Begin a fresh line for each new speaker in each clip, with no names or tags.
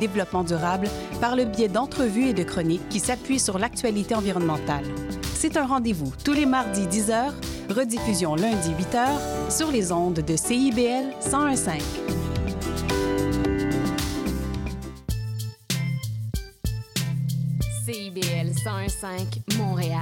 développement durable par le biais d'entrevues et de chroniques qui s'appuient sur l'actualité environnementale. C'est un rendez-vous tous les mardis 10h, rediffusion lundi 8h sur les ondes de CIBL 101.5.
CIBL 101.5 Montréal.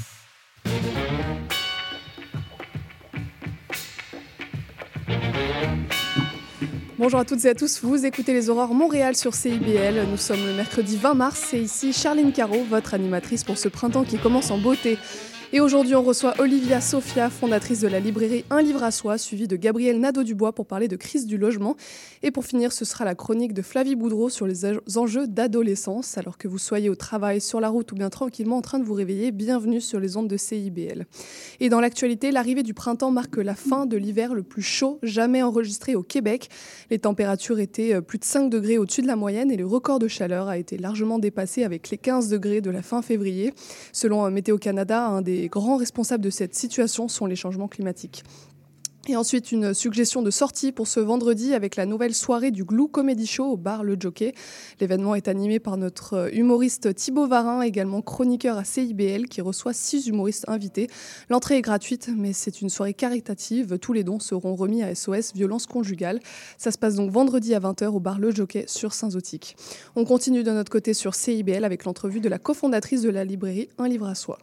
Bonjour à toutes et à tous, vous écoutez Les Aurores Montréal sur CIBL. Nous sommes le mercredi 20 mars et ici Charline Caro, votre animatrice pour ce printemps qui commence en beauté. Et aujourd'hui, on reçoit Olivia Sofia, fondatrice de la librairie Un livre à soi, suivie de Gabriel Nadeau-Dubois pour parler de crise du logement. Et pour finir, ce sera la chronique de Flavie Boudreau sur les enjeux d'adolescence. Alors que vous soyez au travail, sur la route ou bien tranquillement en train de vous réveiller, bienvenue sur les ondes de CIBL. Et dans l'actualité, l'arrivée du printemps marque la fin de l'hiver le plus chaud jamais enregistré au Québec. Les températures étaient plus de 5 degrés au-dessus de la moyenne et le record de chaleur a été largement dépassé avec les 15 degrés de la fin février. Selon Météo Canada, un des grands responsables de cette situation sont les changements climatiques. Et ensuite, une suggestion de sortie pour ce vendredi avec la nouvelle soirée du Glou Comedy Show au bar Le Jockey. L'événement est animé par notre humoriste Thibaut Varin, également chroniqueur à CIBL, qui reçoit 6 humoristes invités. L'entrée est gratuite, mais c'est une soirée caritative. Tous les dons seront remis à SOS Violence Conjugale. Ça se passe donc vendredi à 20h au bar Le Jockey sur Saint-Zotique. On continue de notre côté sur CIBL avec l'entrevue de la cofondatrice de la librairie Un livre à soi.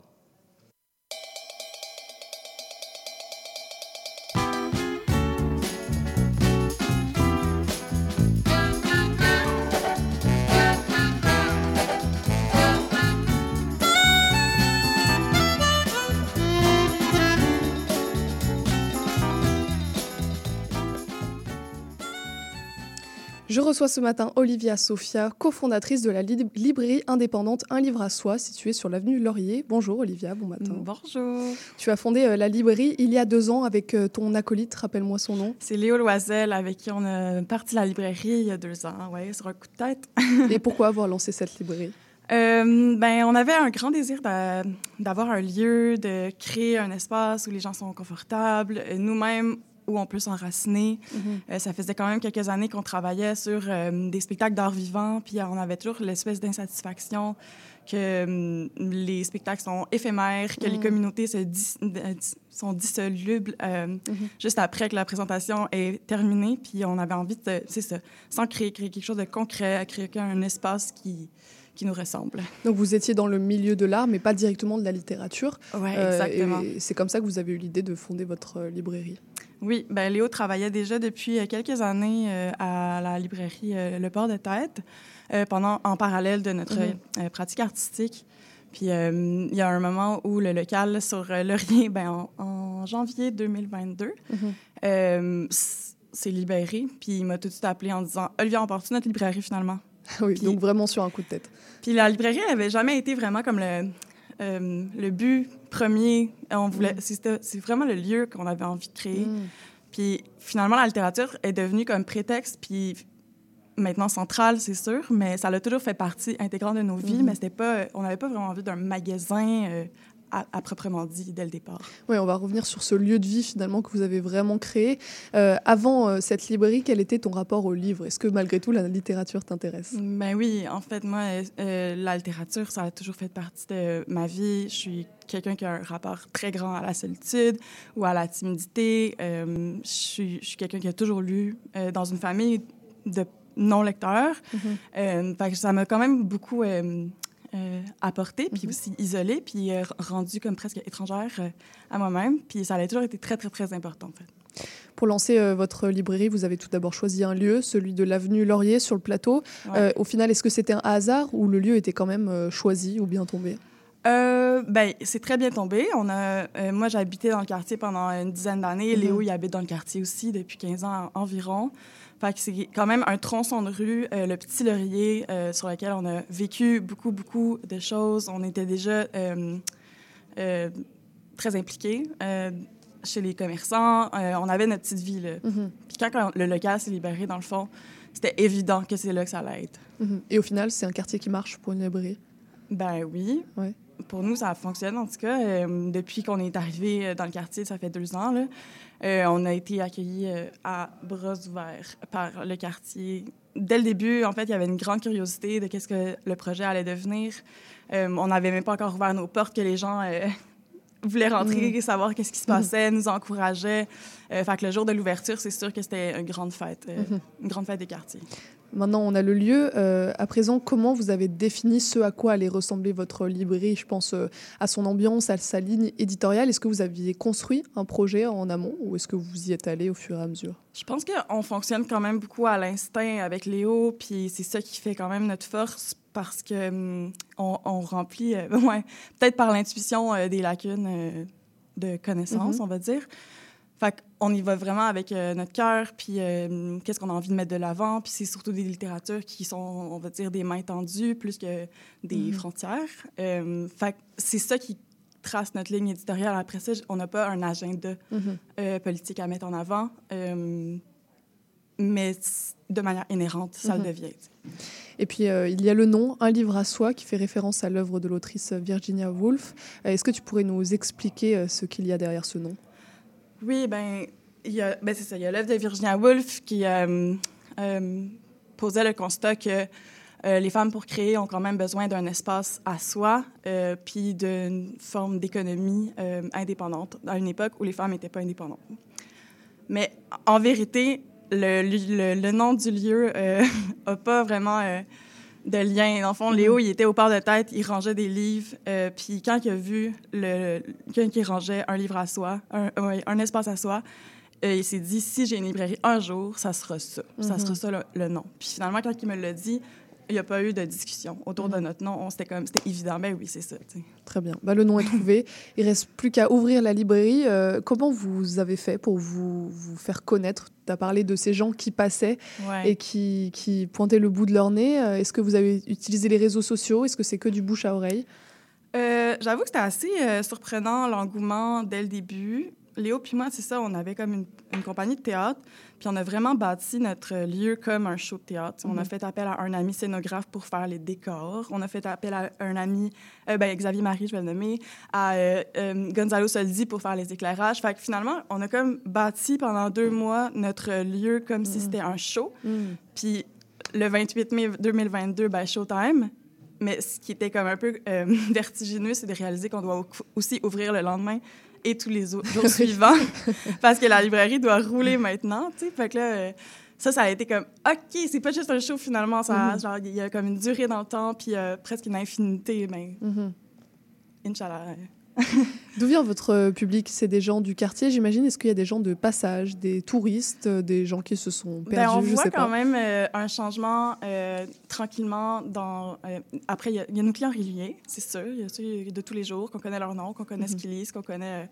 Je reçois ce matin Olivia Sofia, cofondatrice de la librairie indépendante Un livre à soi, située sur l'avenue Laurier. Bonjour Olivia, bon matin.
Bonjour.
Tu as fondé la librairie il y a 2 ans avec ton acolyte, rappelle-moi son nom.
C'est Léo Loisel avec qui on a parti la librairie il y a 2 ans, ouais, sur un coup de tête.
Et pourquoi avoir lancé cette librairie?
On avait un grand désir d'avoir un lieu, de créer un espace où les gens sont confortables, nous-mêmes, où on peut s'enraciner. Ça faisait quand même quelques années qu'on travaillait sur des spectacles d'art vivant, puis on avait toujours l'espèce d'insatisfaction que les spectacles sont éphémères, que les communautés sont dissolubles juste après que la présentation est terminée, puis on avait envie de, sans créer quelque chose de concret, créer un espace qui nous ressemble.
Donc vous étiez dans le milieu de l'art, mais pas directement de la littérature.
Oui, exactement.
Et c'est comme ça que vous avez eu l'idée de fonder votre librairie.
Oui, Léo travaillait déjà depuis quelques années à la librairie Le Port de Tête, en parallèle de notre pratique artistique. Puis il y a un moment où le local sur Laurier, en janvier 2022, s'est libéré. Puis il m'a tout de suite appelé en disant « Olivia, on part-tu notre librairie finalement? »
Oui, donc vraiment sur un coup de tête.
Puis la librairie n'avait jamais été vraiment comme le but premier. C'est vraiment le lieu qu'on avait envie de créer. Puis finalement, la littérature est devenue comme prétexte, puis maintenant centrale, c'est sûr, mais ça a toujours fait partie intégrante de nos vies, mais on n'avait pas vraiment envie d'un magasin à proprement dit dès le départ.
Oui, on va revenir sur ce lieu de vie finalement que vous avez vraiment créé. Avant cette librairie, quel était ton rapport au livre? Est-ce que malgré tout, la littérature t'intéresse?
Ben oui, en fait, moi, la littérature, ça a toujours fait partie de ma vie. Je suis quelqu'un qui a un rapport très grand à la solitude ou à la timidité. Je suis quelqu'un qui a toujours lu dans une famille de non-lecteurs. Fait que ça m'a quand même beaucoup apporté, puis aussi isolée, puis rendue comme presque étrangère à moi-même. Puis ça a toujours été très, très, très important, en fait.
Pour lancer votre librairie, vous avez tout d'abord choisi un lieu, celui de l'avenue Laurier, sur le plateau.
Ouais.
Au final, est-ce que c'était un hasard ou le lieu était quand même choisi ou bien tombé?
C'est très bien tombé. Moi, j'ai habité dans le quartier pendant une dizaine d'années. Léo, il habite dans le quartier aussi depuis 15 ans environ. Fait que c'est quand même un tronçon de rue, le Petit Laurier, sur lequel on a vécu beaucoup, beaucoup de choses. On était déjà très impliqués chez les commerçants. On avait notre petite vie, là. Puis quand le local s'est libéré, dans le fond, c'était évident que c'est là que ça allait être.
Et au final, c'est un quartier qui marche pour une librairie?
Ben oui.
Ouais.
Pour nous, ça fonctionne, en tout cas. Depuis qu'on est arrivé dans le quartier, ça fait 2 ans, là, on a été accueillis à bras ouverts par le quartier. dès le début, en fait, il y avait une grande curiosité de qu'est-ce que le projet allait devenir. On n'avait même pas encore ouvert nos portes, que les gens voulaient rentrer, savoir qu'est-ce qui se passait, nous encourageaient. Fait que le jour de l'ouverture, c'est sûr que c'était une grande fête des quartiers.
Maintenant, on a le lieu. À présent, comment vous avez défini ce à quoi allait ressembler votre librairie? Je pense à son ambiance, à sa ligne éditoriale. Est-ce que vous aviez construit un projet en amont ou est-ce que vous y êtes allé au fur et à mesure?
Je pense qu'on fonctionne quand même beaucoup à l'instinct avec Léo, puis c'est ça qui fait quand même notre force parce que on remplit, peut-être par l'intuition, des lacunes de connaissances, on va dire. Fait qu'on y va vraiment avec notre cœur, puis qu'est-ce qu'on a envie de mettre de l'avant, puis c'est surtout des littératures qui sont, on va dire, des mains tendues plus que des frontières. Fait que c'est ça qui trace notre ligne éditoriale. Après ça, on n'a pas un agenda politique à mettre en avant, mais de manière inhérente, ça le devient. T'sais.
Et puis, il y a le nom, Un livre à soi, qui fait référence à l'œuvre de l'autrice Virginia Woolf. Est-ce que tu pourrais nous expliquer ce qu'il y a derrière ce nom?
Oui, c'est ça. Il y a l'œuvre de Virginia Woolf qui posait le constat que les femmes, pour créer, ont quand même besoin d'un espace à soi, puis d'une forme d'économie indépendante, à une époque où les femmes n'étaient pas indépendantes. Mais en vérité, le nom du lieu n'a pas vraiment de lien. Dans le fond, Léo, il était au port de tête, il rangeait des livres, puis quand il a vu quelqu'un qui rangeait un livre à soi, un espace à soi, il s'est dit, si j'ai une librairie un jour, ça sera ça. Ça sera ça le nom. Puis finalement, quand il me l'a dit, il n'y a pas eu de discussion autour de notre nom. C'était évident, ben oui, c'est ça. T'sais.
Très bien. Le nom est trouvé. Il ne reste plus qu'à ouvrir la librairie. Comment vous avez fait pour vous faire connaître? Tu as parlé de ces gens qui passaient et qui pointaient le bout de leur nez. Est-ce que vous avez utilisé les réseaux sociaux? Est-ce que c'est que du bouche à oreille?
J'avoue que c'était assez surprenant, l'engouement, dès le début. Léo puis moi, c'est ça, on avait comme une compagnie de théâtre, puis on a vraiment bâti notre lieu comme un show de théâtre. On a fait appel à un ami scénographe pour faire les décors. On a fait appel à un ami, Xavier Marie, je vais le nommer, à Gonzalo Soldi pour faire les éclairages. Fait que finalement, on a comme bâti pendant 2 mois notre lieu comme si c'était un show. Puis le 28 mai 2022, Showtime. Mais ce qui était comme un peu vertigineux, c'est de réaliser qu'on doit aussi ouvrir le lendemain et tous les jours suivants, parce que la librairie doit rouler maintenant, tu sais. Fait que là, ça a été comme, OK, c'est pas juste un show, finalement. Genre, il y a comme une durée dans le temps, puis presque une infinité, mais Inch'Allah.
D'où vient votre public? C'est des gens du quartier, j'imagine? Est-ce qu'il y a des gens de passage, des touristes, des gens qui se sont perdus?
On voit quand même un changement tranquillement. Après, il y a nos clients réguliers, c'est sûr. Il y a ceux de tous les jours, qu'on connaît leur nom, qu'on connaît ce qu'ils lisent, qu'on connaît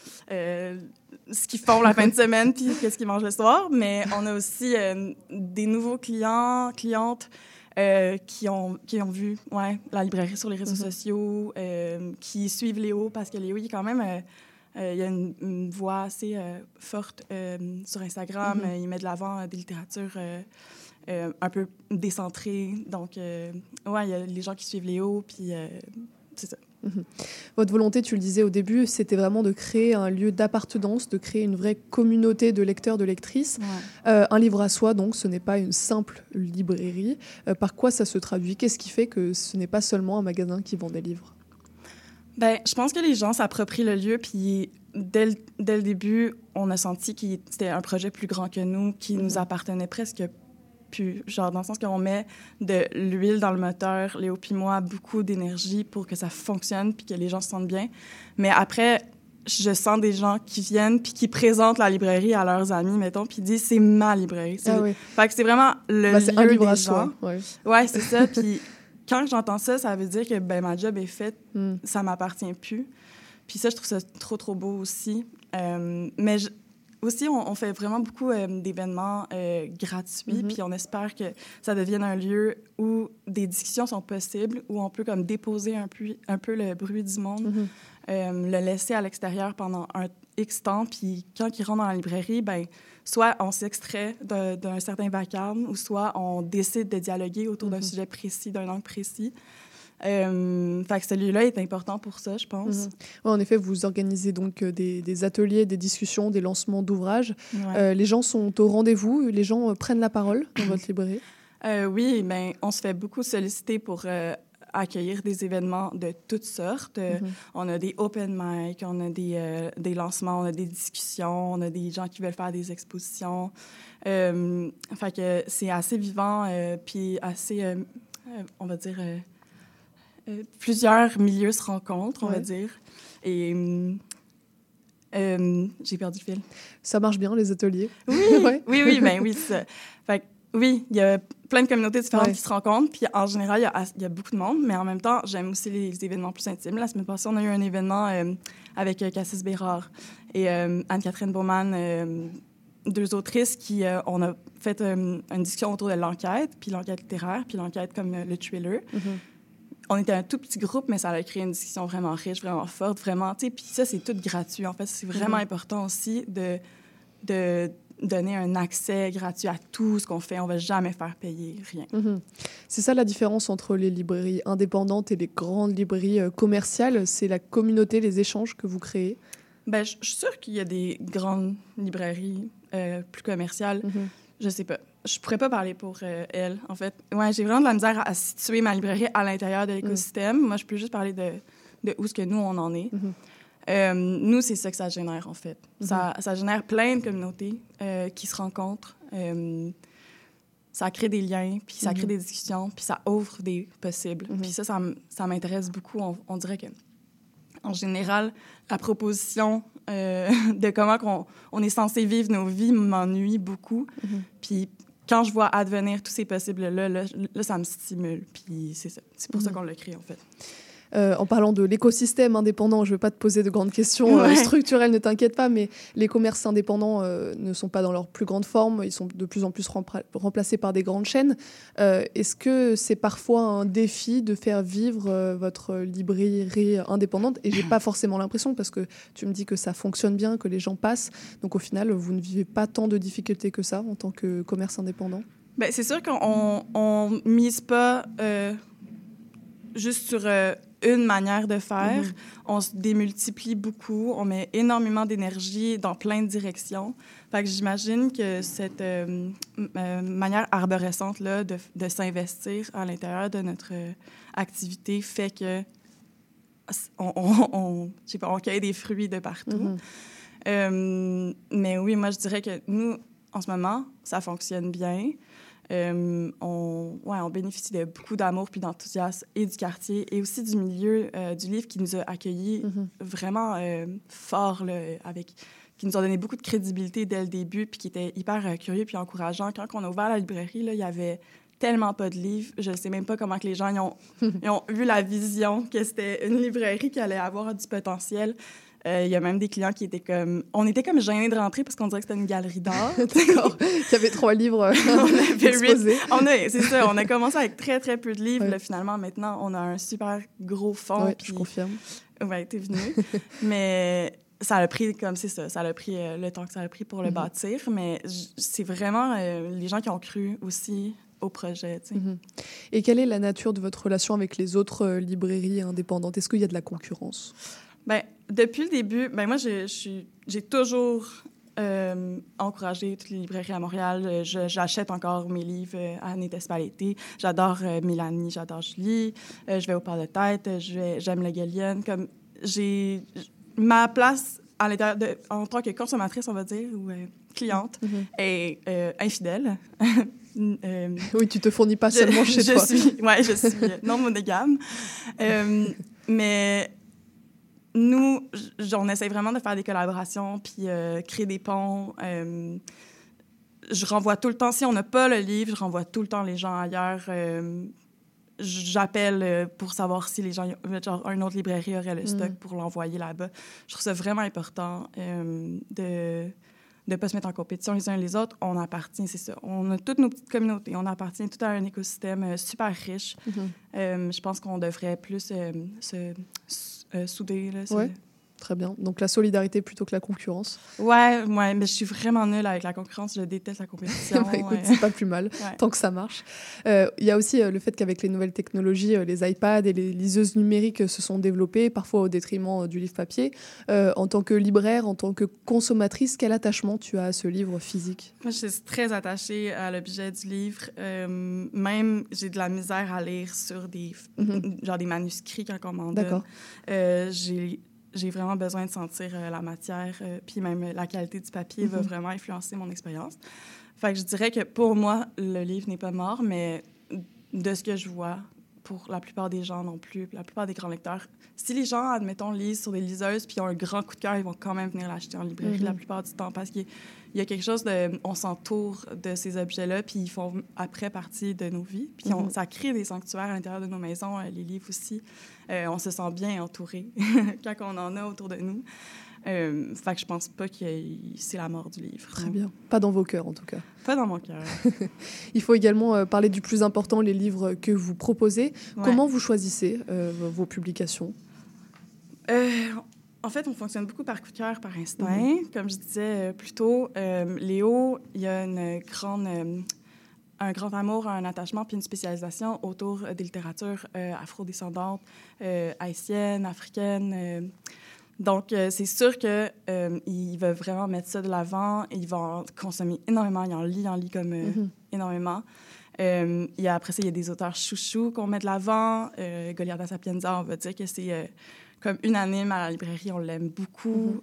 ce qu'ils font la fin de semaine, puis qu'est-ce qu'ils mangent le soir. Mais on a aussi des nouveaux clients, clientes, qui ont vu la librairie sur les réseaux sociaux, qui suivent Léo, parce que Léo, il est quand même... il a une voix assez forte sur Instagram. Il met de l'avant des littératures un peu décentrées. Donc, il y a les gens qui suivent Léo, puis c'est ça.
Votre volonté, tu le disais au début, c'était vraiment de créer un lieu d'appartenance, de créer une vraie communauté de lecteurs, de lectrices. Un livre à soi, donc, ce n'est pas une simple librairie. Par quoi ça se traduit? Qu'est-ce qui fait que ce n'est pas seulement un magasin qui vend des livres?
Je pense que les gens s'approprient le lieu, puis dès le début, on a senti que c'était un projet plus grand que nous, qui nous appartenait presque plus, genre dans le sens qu'on met de l'huile dans le moteur, Léo puis moi, beaucoup d'énergie pour que ça fonctionne puis que les gens se sentent bien. Mais après, je sens des gens qui viennent puis qui présentent la librairie à leurs amis, mettons, puis disent « c'est ma librairie ». Fait que c'est vraiment le lieu
un livre
des
à
gens.
Soi.
Ouais, c'est ça. Puis quand j'entends ça, ça veut dire que ma job est faite, ça m'appartient plus. Puis ça, je trouve ça trop, trop beau aussi. Mais aussi, on fait vraiment beaucoup d'événements gratuits, puis on espère que ça devienne un lieu où des discussions sont possibles, où on peut comme déposer un peu le bruit du monde, le laisser à l'extérieur pendant un X temps, puis quand ils rentrent dans la librairie, soit on s'extrait d'un certain vacarme, ou soit on décide de dialoguer autour d'un sujet précis, d'un angle précis. Fait que celui-là est important pour ça, je pense.
En effet, vous organisez donc des ateliers, des discussions, des lancements d'ouvrages. Les gens sont au rendez-vous, les gens prennent la parole dans votre librairie?
Oui, bien, on se fait beaucoup solliciter pour accueillir des événements de toutes sortes. On a des open mic, on a des lancements, on a des discussions, on a des gens qui veulent faire des expositions. Fait que c'est assez vivant, puis assez, on va dire, plusieurs milieux se rencontrent, on va dire. Et j'ai perdu le fil.
Ça marche bien, les ateliers?
Oui,
ouais.
oui, ben oui, c'est ça. Fait que, oui, il y a plein de communautés différentes qui se rencontrent, puis en général, il y a beaucoup de monde, mais en même temps, j'aime aussi les événements plus intimes. La semaine passée, on a eu un événement avec Cassis Bérard et Anne-Catherine Baumann, deux autrices qui on a fait une discussion autour de l'enquête, puis l'enquête littéraire, puis l'enquête comme le thriller. On était un tout petit groupe, mais ça a créé une discussion vraiment riche, vraiment forte, vraiment, tu sais, puis ça, c'est tout gratuit. En fait, c'est vraiment important aussi de donner un accès gratuit à tout ce qu'on fait. On ne va jamais faire payer rien.
C'est ça la différence entre les librairies indépendantes et les grandes librairies commerciales? C'est la communauté, les échanges que vous créez?
Ben, je suis sûre qu'il y a des grandes librairies plus commerciales. Je sais pas. Je pourrais pas parler pour elle, en fait. Ouais, j'ai vraiment de la misère à situer ma librairie à l'intérieur de l'écosystème. Moi, je peux juste parler de où est-ce que nous, on en est. Nous, c'est ça que ça génère, en fait. Ça génère plein de communautés qui se rencontrent. Ça crée des liens, puis ça crée des discussions, puis ça ouvre des possibles. Puis ça m'intéresse beaucoup. On dirait que, en général, la proposition de comment on est censé vivre nos vies m'ennuie beaucoup. Puis quand je vois advenir tous ces possibles-là, là, ça me stimule. Puis c'est ça. C'est pour ça qu'on l'a créé, en fait.
En parlant de l'écosystème indépendant, je ne vais pas te poser de grandes questions structurelles, ne t'inquiète pas, mais les commerces indépendants ne sont pas dans leur plus grande forme. Ils sont de plus en plus remplacés par des grandes chaînes. Est-ce que c'est parfois un défi de faire vivre votre librairie indépendante? Et je n'ai pas forcément l'impression, parce que tu me dis que ça fonctionne bien, que les gens passent. Donc au final, vous ne vivez pas tant de difficultés que ça en tant que commerce indépendant?
Bien, c'est sûr qu'on ne mise pas juste sur une manière de faire. On se démultiplie beaucoup. On met énormément d'énergie dans plein de directions. Fait que j'imagine que cette manière arborescente-là de s'investir à l'intérieur de notre activité fait que on cueille des fruits de partout. Mais oui, moi, je dirais que nous, en ce moment, ça fonctionne bien. On bénéficie de beaucoup d'amour puis d'enthousiasme et du quartier et aussi du milieu du livre qui nous a accueillis vraiment fort, là, qui nous a donné beaucoup de crédibilité dès le début puis qui était hyper curieux puis encourageant. Quand on a ouvert la librairie, là, il y avait tellement pas de livres. Je ne sais même pas comment que les gens ils ont eu la vision que c'était une librairie qui allait avoir du potentiel. Il y a même des clients qui étaient comme... On était comme gênés de rentrer parce qu'on dirait que c'était une galerie d'art.
D'accord. Il y avait 3 livres
on avait
exposés.
C'est ça. On a commencé avec très, très peu de livres. Là, finalement, maintenant, on a un super gros fond.
Oui, je confirme.
Oui, t'es venu. Mais ça a pris, comme c'est ça, ça a pris le temps que ça a pris pour le bâtir. Mais c'est vraiment les gens qui ont cru aussi au projet. Tu sais.
Et quelle est la nature de votre relation avec les autres librairies indépendantes? Est-ce qu'il y a de la concurrence?
Bien, depuis le début, moi, j'ai toujours encouragé toutes les librairies à Montréal. J'achète encore mes livres à Anne Espalletti. J'adore Mélanie, j'adore Julie. Je vais au Port de Tête, j'aime le Gallienne. Comme j'ai ma place à l'intérieur en tant que consommatrice, on va dire, ou cliente, est infidèle.
Oui, tu te fournis pas seulement chez toi.
Je suis non monogame. Mais nous, on essaie vraiment de faire des collaborations puis créer des ponts. Je renvoie tout le temps, si on n'a pas le livre, je renvoie tout le temps les gens ailleurs. J'appelle pour savoir si les gens, genre, une autre librairie aurait le stock pour l'envoyer là-bas. Je trouve ça vraiment important de ne pas se mettre en compétition les uns les autres. On appartient, c'est ça. On a toutes nos petites communautés. On appartient tout à un écosystème super riche. Je pense qu'on devrait plus se souder. Là,
Très bien. Donc la solidarité plutôt que la concurrence.
Ouais, mais je suis vraiment nulle avec la concurrence. Je déteste la compétition.
Écoute, c'est pas plus mal, tant que ça marche. Il y a aussi le fait qu'avec les nouvelles technologies, les iPads et les liseuses numériques se sont développées, parfois au détriment du livre papier. En tant que libraire, en tant que consommatrice, quel attachement tu as à ce livre physique?
Moi, je suis très attachée à l'objet du livre. Même, j'ai de la misère à lire sur des manuscrits quand on m'en donne.
D'accord.
J'ai vraiment besoin de sentir la matière, puis même la qualité du papier va vraiment influencer mon expérience. Fait que je dirais que pour moi, le livre n'est pas mort, mais de ce que je vois, pour la plupart des gens non plus, la plupart des grands lecteurs, si les gens, admettons, lisent sur des liseuses puis ont un grand coup de cœur, ils vont quand même venir l'acheter en librairie la plupart du temps parce qu'il y a quelque chose de... On s'entoure de ces objets-là, puis ils font après partie de nos vies. Puis ça crée des sanctuaires à l'intérieur de nos maisons, les livres aussi. On se sent bien entouré quand on en a autour de nous. Fait que je pense pas que c'est la mort du livre.
Très bien. Pas dans vos cœurs, en tout cas.
Pas dans mon cœur.
Il faut également parler du plus important, les livres que vous proposez. Ouais. Comment vous choisissez vos publications?
En fait, on fonctionne beaucoup par coup de cœur, par instinct. Comme je disais plus tôt, Léo, il y a un grand amour, un attachement puis une spécialisation autour des littératures afrodescendantes, haïtiennes, africaines. Donc, c'est sûr qu'il va vraiment mettre ça de l'avant. Il va en consommer énormément. Il en lit comme énormément. Après ça, il y a des auteurs chouchous qu'on met de l'avant. Goliarda Sapienza, on va dire que c'est comme unanime à la librairie. On l'aime beaucoup.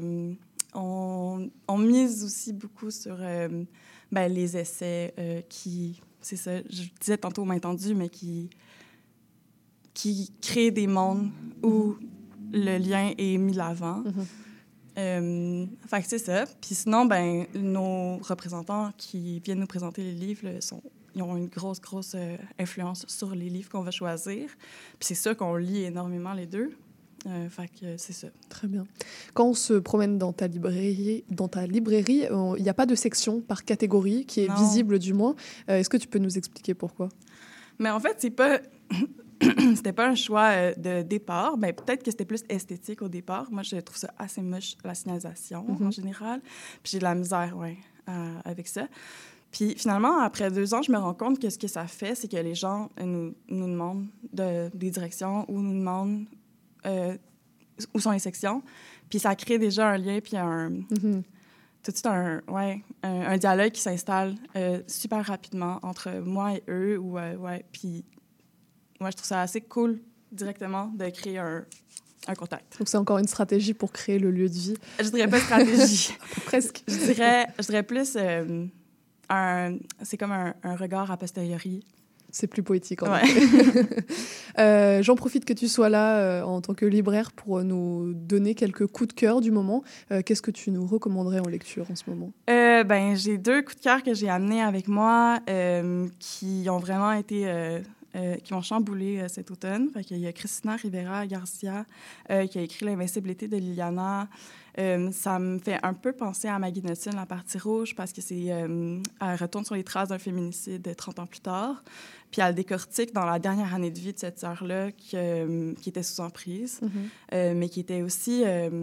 On mise aussi beaucoup sur les essais qui... C'est ça, je disais tantôt main tendue, mais qui créent des mondes où le lien est mis de l'avant. Fait que c'est ça. Puis sinon, nos représentants qui viennent nous présenter les livres, ils ont une grosse influence sur les livres qu'on va choisir. Puis c'est sûr qu'on lit énormément les deux. Fait que c'est ça.
Très bien. Quand on se promène dans ta librairie, il n'y a pas de section par catégorie qui est visible du moins. Est-ce que tu peux nous expliquer pourquoi?
Mais en fait, c'est pas... C'était pas un choix de départ. Peut-être que c'était plus esthétique au départ. Moi, je trouve ça assez moche, la signalisation en général. Puis j'ai de la misère, avec ça. Puis finalement, après 2 ans, je me rends compte que ce que ça fait, c'est que les gens nous demandent des directions ou nous demandent où sont les sections. Puis ça crée déjà un lien, puis tout de suite un dialogue qui s'installe super rapidement entre moi et eux. Puis moi, je trouve ça assez cool directement de créer un contact.
Donc c'est encore une stratégie pour créer le lieu de vie.
Je dirais pas stratégie.
Presque.
Je dirais plus c'est comme un regard a posteriori.
C'est plus poétique, en fait. J'en profite que tu sois là en tant que libraire pour nous donner quelques coups de cœur du moment. Qu'est-ce que tu nous recommanderais en lecture en ce moment?
J'ai 2 coups de cœur que j'ai amenés avec moi qui ont vraiment été... qui m'ont chamboulé cet automne. Il y a Cristina Rivera Garcia qui a écrit L'invincibilité de Liliana. Ça me fait un peu penser à Maggie Notin, La partie rouge, parce que elle retourne sur les traces d'un féminicide 30 ans plus tard. Puis elle décortique dans la dernière année de vie de cette sœur-là qui était sous emprise, mais qui était aussi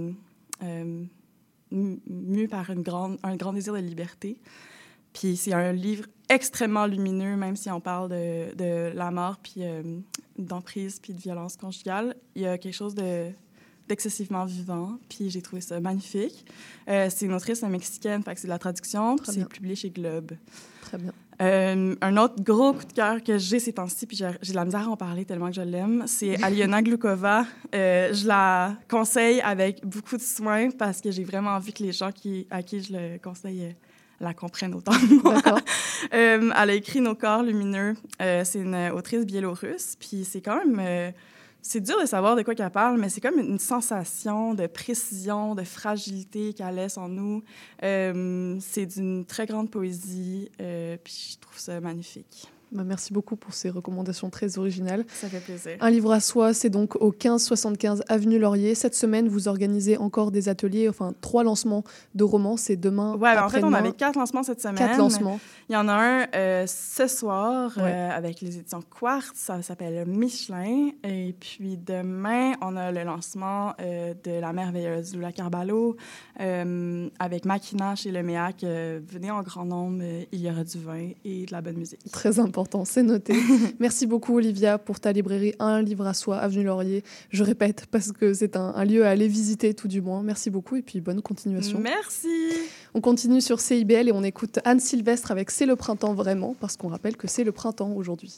mue par un grand désir de liberté. Puis c'est un livre extrêmement lumineux, même si on parle de la mort, puis d'emprise, puis de violence conjugale. Il y a quelque chose d'excessivement vivant, puis j'ai trouvé ça magnifique. C'est une autrice mexicaine, fait que c'est de la traduction, puis c'est publié chez Globe.
Très bien.
Un autre gros coup de cœur que j'ai ces temps-ci, puis j'ai de la misère à en parler tellement que je l'aime, c'est Aliona Glukova. Je la conseille avec beaucoup de soin parce que j'ai vraiment envie que les gens à qui je le conseille la comprennent autant que moi. Elle a écrit Nos corps lumineux. C'est une autrice biélorusse, puis c'est quand même... c'est dur de savoir de quoi qu'elle parle, mais c'est comme une sensation de précision, de fragilité qu'elle laisse en nous. C'est d'une très grande poésie, puis je trouve ça magnifique.
Merci beaucoup pour ces recommandations très originales.
Ça fait plaisir.
Un livre à soi, c'est donc au 1575 Avenue Laurier. Cette semaine, vous organisez encore des ateliers, 3 lancements de romans. C'est demain,
en fait, on avait 4 lancements cette semaine.
4 lancements.
Il y en a un ce soir avec les éditions Quartz. Ça s'appelle Michelin. Et puis demain, on a le lancement de La merveilleuse Lula Carballo avec Makina chez Le Méac. Venez en grand nombre. Il y aura du vin et de la bonne musique.
Très important, c'est noté. Merci beaucoup, Olivia, pour ta librairie Un livre à soi, Avenue Laurier. Je répète, parce que c'est un lieu à aller visiter, tout du moins. Merci beaucoup et puis bonne continuation.
Merci.
On continue sur CIBL et on écoute Anne Sylvestre avec C'est le printemps vraiment, parce qu'on rappelle que c'est le printemps aujourd'hui.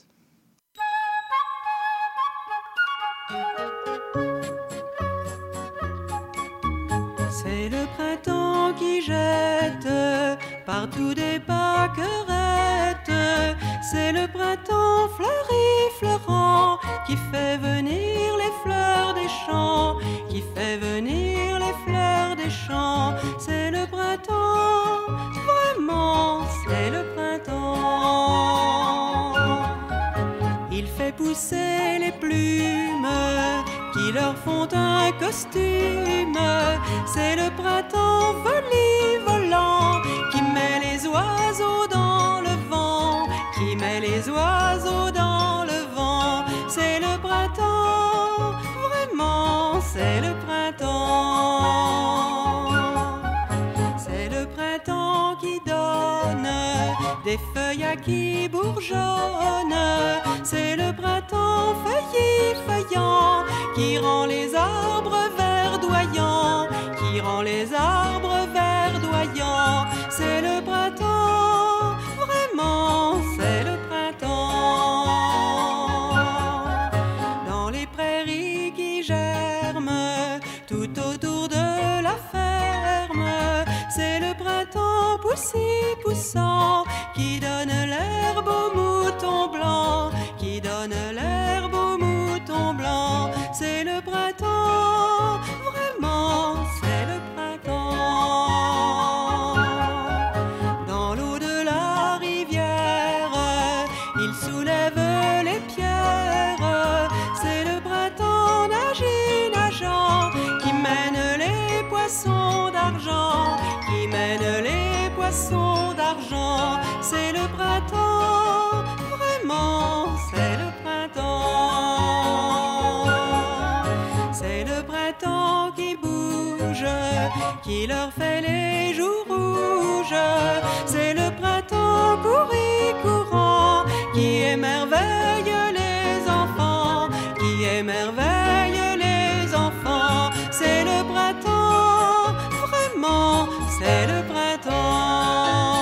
C'est le printemps qui jette partout des pâquerettes. C'est le printemps fleuri, fleurant, qui fait venir les fleurs des champs, qui fait venir les fleurs des champs. C'est le printemps, vraiment, c'est le printemps. Il fait pousser les plumes qui leur font un costume. C'est le printemps volivolant qui met les oiseaux dans le vent, qui met les oiseaux dans le vent. C'est le printemps, vraiment, c'est le printemps. C'est le printemps qui donne des feuilles à qui bourgeonnent. C'est le printemps feuillant qui rend les arbres verdoyants, qui rend les arbres verdoyants. C'est le printemps, vraiment, c'est le printemps. Dans les prairies qui germent tout autour de la ferme, c'est le printemps poussant qui donne l'herbe aux moutons blancs, qui donne l'herbe aux moutons blancs. C'est le printemps, vraiment, c'est le printemps. Dans l'eau de la rivière, il soulève les pierres. C'est le printemps nageant qui mène les poissons d'argent, qui mène les poissons d'argent. C'est le printemps, vraiment, c'est le printemps. C'est le printemps qui bouge, qui leur fait les joues rouges. C'est le printemps courant, qui émerveille les enfants, qui émerveille les enfants. C'est le printemps, vraiment, c'est le printemps.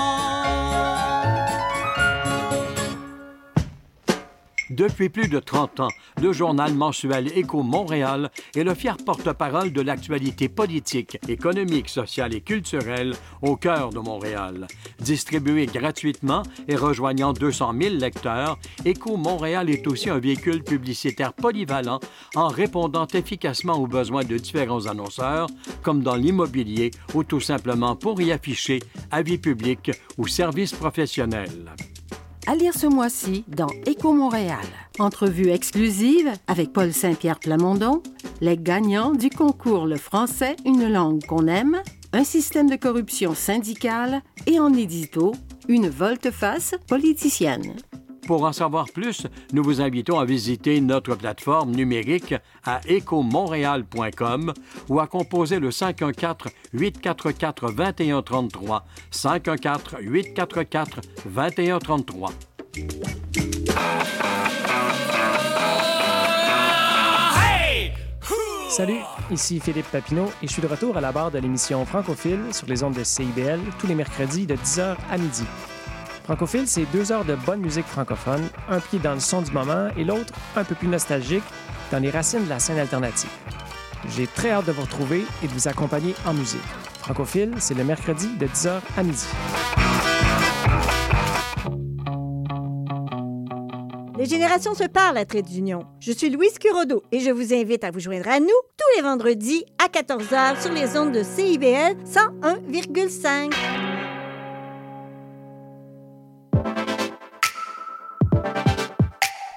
Depuis plus de 30 ans, le journal mensuel Écho Montréal est le fier porte-parole de l'actualité politique, économique, sociale et culturelle au cœur de Montréal. Distribué gratuitement et rejoignant 200 000 lecteurs, Écho Montréal est aussi un véhicule publicitaire polyvalent en répondant efficacement aux besoins de différents annonceurs, comme dans l'immobilier ou tout simplement pour y afficher avis publics ou services professionnels.
À lire ce mois-ci dans Écho Montréal. Entrevue exclusive avec Paul Saint-Pierre Plamondon, les gagnants du concours Le français, une langue qu'on aime, un système de corruption syndicale et en édito, une volte-face politicienne.
Pour en savoir plus, nous vous invitons à visiter notre plateforme numérique à ecomontréal.com ou à composer le 514-844-2133, 514-844-2133.
Salut, ici Philippe Papineau et je suis de retour à la barre de l'émission Francophile sur les ondes de CIBL tous les mercredis de 10h à midi. Francophile, c'est 2 heures de bonne musique francophone, un pied dans le son du moment et l'autre un peu plus nostalgique dans les racines de la scène alternative. J'ai très hâte de vous retrouver et de vous accompagner en musique. Francophile, c'est le mercredi de 10h à midi.
Les générations se parlent à Trait d'Union. Je suis Louise Curodo et je vous invite à vous joindre à nous tous les vendredis à 14h sur les ondes de CIBL 101,5.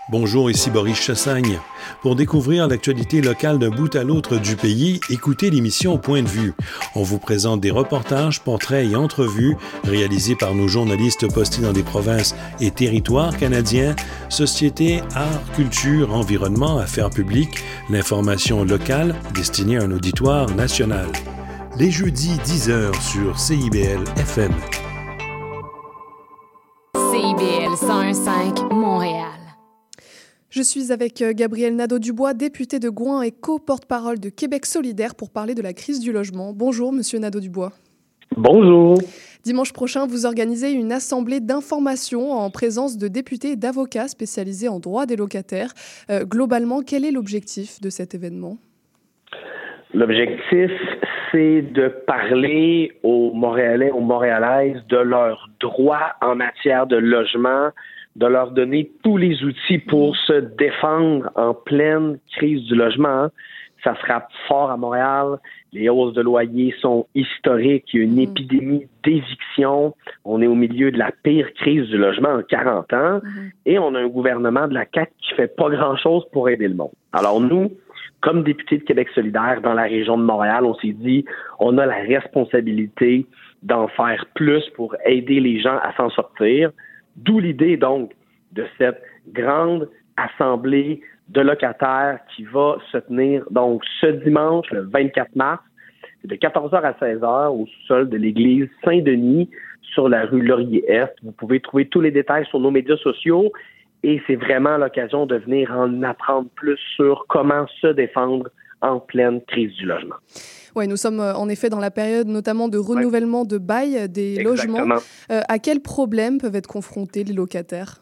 Bonjour, ici Boris Chassagne. Pour découvrir l'actualité locale d'un bout à l'autre du pays, écoutez l'émission Point de vue. On vous présente des reportages, portraits et entrevues réalisés par nos journalistes postés dans des provinces et territoires canadiens, société, art, culture, environnement, affaires publiques, l'information locale destinée à un auditoire national. Les jeudis 10h sur CIBL FM.
CIBL 101.5 Montréal.
Je suis avec Gabriel Nadeau-Dubois, député de Gouin et co-porte-parole de Québec solidaire pour parler de la crise du logement. Bonjour, monsieur Nadeau-Dubois.
Bonjour.
Dimanche prochain, vous organisez une assemblée d'information en présence de députés et d'avocats spécialisés en droit des locataires. Globalement, quel est l'objectif de cet événement?
L'objectif, c'est de parler aux Montréalais, aux Montréalaises de leurs droits en matière de logement, de leur donner tous les outils pour se défendre en pleine crise du logement. Ça frappe fort à Montréal. Les hausses de loyers sont historiques. Il y a une épidémie d'éviction. On est au milieu de la pire crise du logement en 40 ans. Et on a un gouvernement de la CAQ qui fait pas grand-chose pour aider le monde. Alors nous, comme députés de Québec solidaire dans la région de Montréal, on s'est dit, on a la responsabilité d'en faire plus pour aider les gens à s'en sortir. D'où l'idée, donc, de cette grande assemblée de locataires qui va se tenir, donc, ce dimanche, le 24 mars, de 14h à 16h, au sous-sol de l'église Saint-Denis, sur la rue Laurier-Est. Vous pouvez trouver tous les détails sur nos médias sociaux et c'est vraiment l'occasion de venir en apprendre plus sur comment se défendre en pleine crise du logement.
Oui, nous sommes en effet dans la période notamment de renouvellement de bail des logements. À quels problèmes peuvent être confrontés les locataires?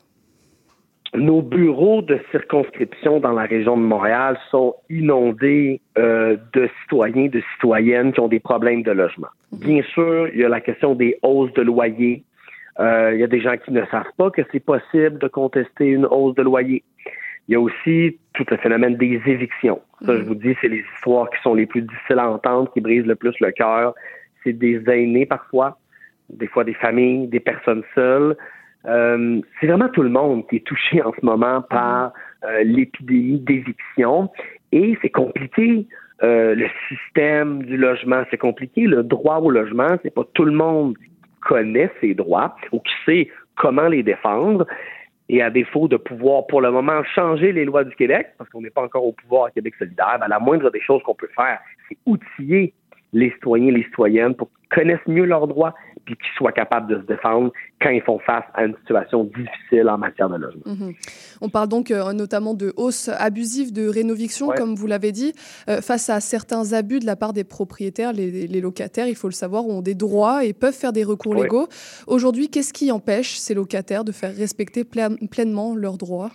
Nos bureaux de circonscription dans la région de Montréal sont inondés de citoyens, de citoyennes qui ont des problèmes de logement. Bien sûr, il y a la question des hausses de loyer. Il y a des gens qui ne savent pas que c'est possible de contester une hausse de loyer. Il y a aussi tout le phénomène des évictions. Ça, je vous dis, c'est les histoires qui sont les plus difficiles à entendre, qui brisent le plus le cœur. C'est des aînés parfois, des fois des familles, des personnes seules. C'est vraiment tout le monde qui est touché en ce moment par l'épidémie d'éviction. Et c'est compliqué. Le système du logement, c'est compliqué. Le droit au logement, c'est pas tout le monde qui connaît ses droits ou qui sait comment les défendre. Et à défaut de pouvoir, pour le moment, changer les lois du Québec, parce qu'on n'est pas encore au pouvoir à Québec solidaire, la moindre des choses qu'on peut faire, c'est outiller les citoyens et les citoyennes pour qu'ils connaissent mieux leurs droits puis qu'ils soient capables de se défendre quand ils font face à une situation difficile en matière de logement.
On parle donc notamment de hausse abusive de rénoviction, comme vous l'avez dit. Face à certains abus de la part des propriétaires, les locataires, il faut le savoir, ont des droits et peuvent faire des recours légaux. Aujourd'hui, qu'est-ce qui empêche ces locataires de faire respecter pleinement leurs droits?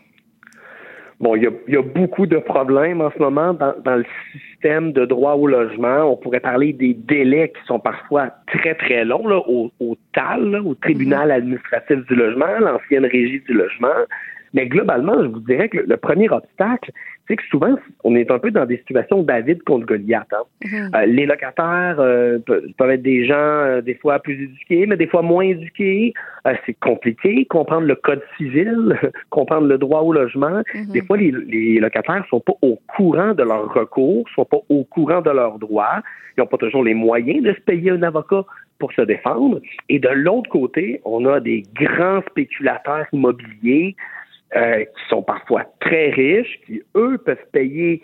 Bon, il y a beaucoup de problèmes en ce moment dans le système de droit au logement. On pourrait parler des délais qui sont parfois très, très longs là, au TAL, là, au Tribunal administratif du logement, l'ancienne régie du logement. Mais globalement, je vous dirais que le premier obstacle, c'est que souvent, on est un peu dans des situations David contre Goliath. Les locataires peuvent être des gens, des fois plus éduqués, mais des fois moins éduqués. C'est compliqué, comprendre le code civil, comprendre le droit au logement. Des fois, les locataires sont pas au courant de leurs recours, sont pas au courant de leurs droits. Ils n'ont pas toujours les moyens de se payer un avocat pour se défendre. Et de l'autre côté, on a des grands spéculateurs immobiliers qui sont parfois très riches, qui, eux, peuvent payer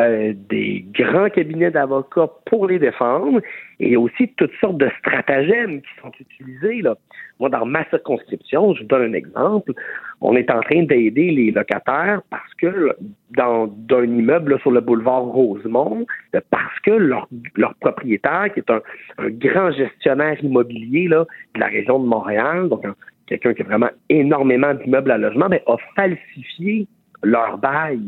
des grands cabinets d'avocats pour les défendre, et aussi toutes sortes de stratagèmes qui sont utilisés. Là. Moi, dans ma circonscription, je vous donne un exemple, on est en train d'aider les locataires parce que d'un immeuble là, sur le boulevard Rosemont, parce que leur propriétaire, qui est un grand gestionnaire immobilier là, de la région de Montréal, donc quelqu'un qui a vraiment énormément d'immeubles à logement, mais a falsifié leur bail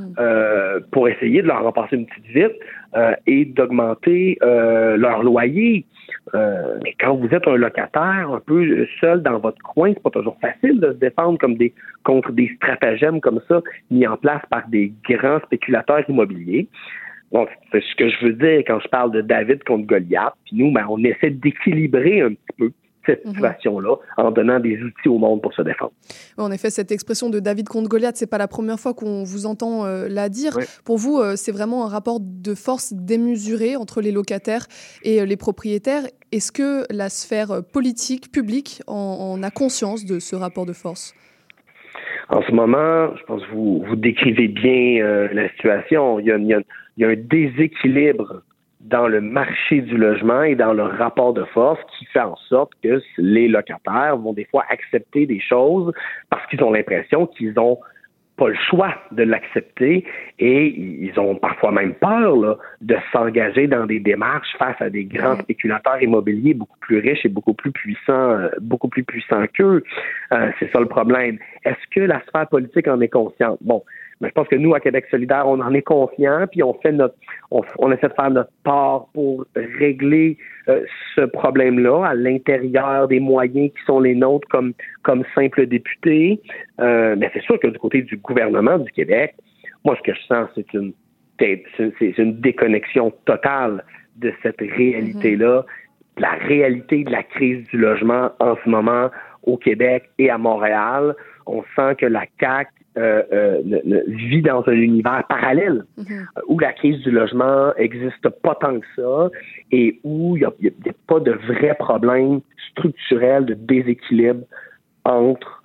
pour essayer de leur repasser une petite vite et d'augmenter leur loyer. Mais quand vous êtes un locataire un peu seul dans votre coin, c'est pas toujours facile de se défendre contre des stratagèmes comme ça mis en place par des grands spéculateurs immobiliers. Donc, c'est ce que je veux dire quand je parle de David contre Goliath. Puis nous, on essaie d'équilibrer un petit peu cette situation-là en donnant des outils au monde pour se défendre.
En effet, cette expression de David contre Goliath, c'est pas la première fois qu'on vous entend la dire. Oui. Pour vous, c'est vraiment un rapport de force démesuré entre les locataires et les propriétaires. Est-ce que la sphère politique, publique, en a conscience de ce rapport de force?
En ce moment, je pense que vous décrivez bien la situation. Il y a un déséquilibre dans le marché du logement et dans le rapport de force qui fait en sorte que les locataires vont des fois accepter des choses parce qu'ils ont l'impression qu'ils n'ont pas le choix de l'accepter et ils ont parfois même peur là, de s'engager dans des démarches face à des grands spéculateurs immobiliers beaucoup plus riches et beaucoup plus puissants qu'eux. C'est ça le problème. Est-ce que la sphère politique en est consciente? Bon, mais je pense que nous, à Québec solidaire, on en est conscient, puis on essaie de faire notre part pour régler ce problème-là à l'intérieur des moyens qui sont les nôtres comme simples députés. Mais c'est sûr que du côté du gouvernement du Québec, moi, ce que je sens, c'est une déconnexion totale de cette réalité-là, la réalité de la crise du logement en ce moment au Québec et à Montréal. On sent que la CAQ vit dans un univers parallèle où la crise du logement existe pas tant que ça et où il n'y a pas de vrai problème structurel de déséquilibre entre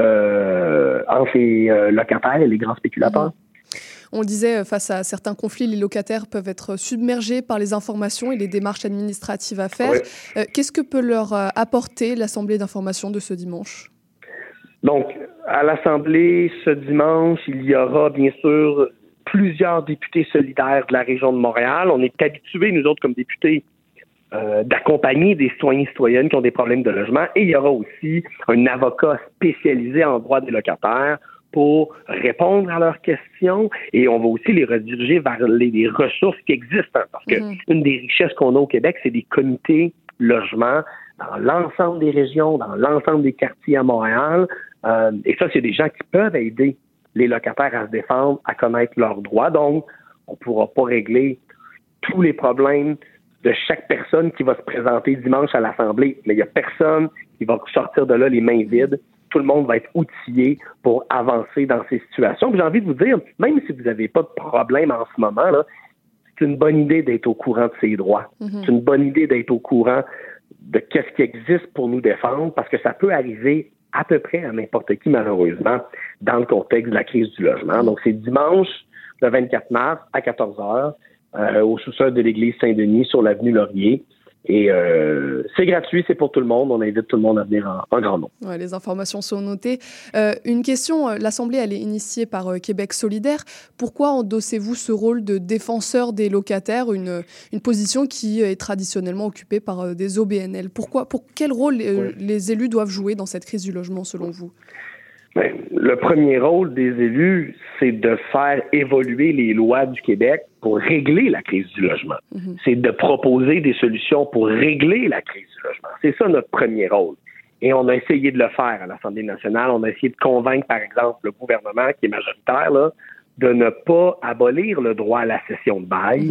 les locataires et les grands spéculateurs.
On le disait, face à certains conflits, les locataires peuvent être submergés par les informations et les démarches administratives à faire. Oui. Qu'est-ce que peut leur apporter l'Assemblée d'information de ce dimanche?
Donc, à l'Assemblée, ce dimanche, il y aura bien sûr plusieurs députés solidaires de la région de Montréal. On est habitués, nous autres, comme députés, d'accompagner des citoyens et citoyennes qui ont des problèmes de logement. Et il y aura aussi un avocat spécialisé en droit des locataires pour répondre à leurs questions. Et on va aussi les rediriger vers les ressources qui existent. Parce que une des richesses qu'on a au Québec, c'est des comités logement dans l'ensemble des régions, dans l'ensemble des quartiers à Montréal. Et ça, c'est des gens qui peuvent aider les locataires à se défendre, à connaître leurs droits. Donc, on ne pourra pas régler tous les problèmes de chaque personne qui va se présenter dimanche à l'Assemblée. Mais il n'y a personne qui va sortir de là les mains vides. Tout le monde va être outillé pour avancer dans ces situations. Puis j'ai envie de vous dire, même si vous n'avez pas de problème en ce moment, là, c'est une bonne idée d'être au courant de ses droits. C'est une bonne idée d'être au courant de qu'est-ce qui existe pour nous défendre, parce que ça peut arriver à peu près à n'importe qui, malheureusement, dans le contexte de la crise du logement. Donc, c'est dimanche, le 24 mars, à 14h, au sous-sol de l'église Saint-Denis, sur l'avenue Laurier. Et c'est gratuit, c'est pour tout le monde. On invite tout le monde à venir en grand nombre.
Ouais, les informations sont notées. Une question, l'Assemblée, elle est initiée par Québec solidaire. Pourquoi endossez-vous ce rôle de défenseur des locataires, une position qui est traditionnellement occupée par des OBNL? Pour quel rôle les élus doivent jouer dans cette crise du logement, selon vous?
Bien, le premier rôle des élus, c'est de faire évoluer les lois du Québec pour régler la crise du logement. C'est de proposer des solutions pour régler la crise du logement. C'est ça notre premier rôle. Et on a essayé de le faire à l'Assemblée nationale. On a essayé de convaincre, par exemple, le gouvernement, qui est majoritaire, là, de ne pas abolir le droit à la cession de bail.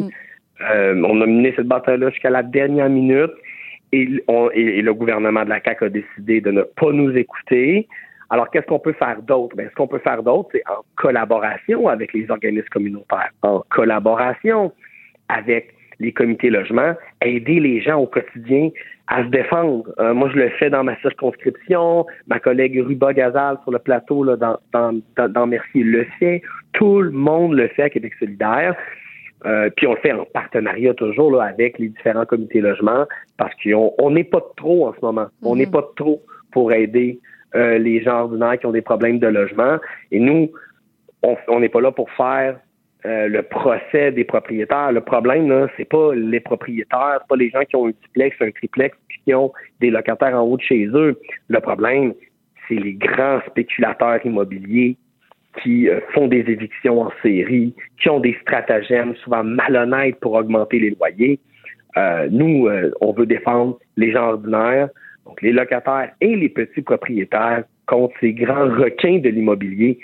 On a mené cette bataille-là jusqu'à la dernière minute et le gouvernement de la CAQ a décidé de ne pas nous écouter. Alors, qu'est-ce qu'on peut faire d'autre? Bien, ce qu'on peut faire d'autre, c'est en collaboration avec les organismes communautaires, en collaboration avec les comités logement, aider les gens au quotidien à se défendre. Moi, je le fais dans ma circonscription. Ma collègue Ruba Gazal sur le plateau là, dans Mercier le fait. Tout le monde le fait à Québec solidaire. Puis on le fait en partenariat toujours là, avec les différents comités logement parce qu'on n'est pas de trop en ce moment. On n'est pas de trop pour aider les gens ordinaires qui ont des problèmes de logement. Et nous, on n'est pas là pour faire le procès des propriétaires. Le problème, là, c'est pas les propriétaires, c'est pas les gens qui ont un duplex, un triplex, puis qui ont des locataires en haut de chez eux. Le problème, c'est les grands spéculateurs immobiliers qui font des évictions en série, qui ont des stratagèmes souvent malhonnêtes pour augmenter les loyers. Nous, on veut défendre les gens ordinaires, donc les locataires et les petits propriétaires contre ces grands requins de l'immobilier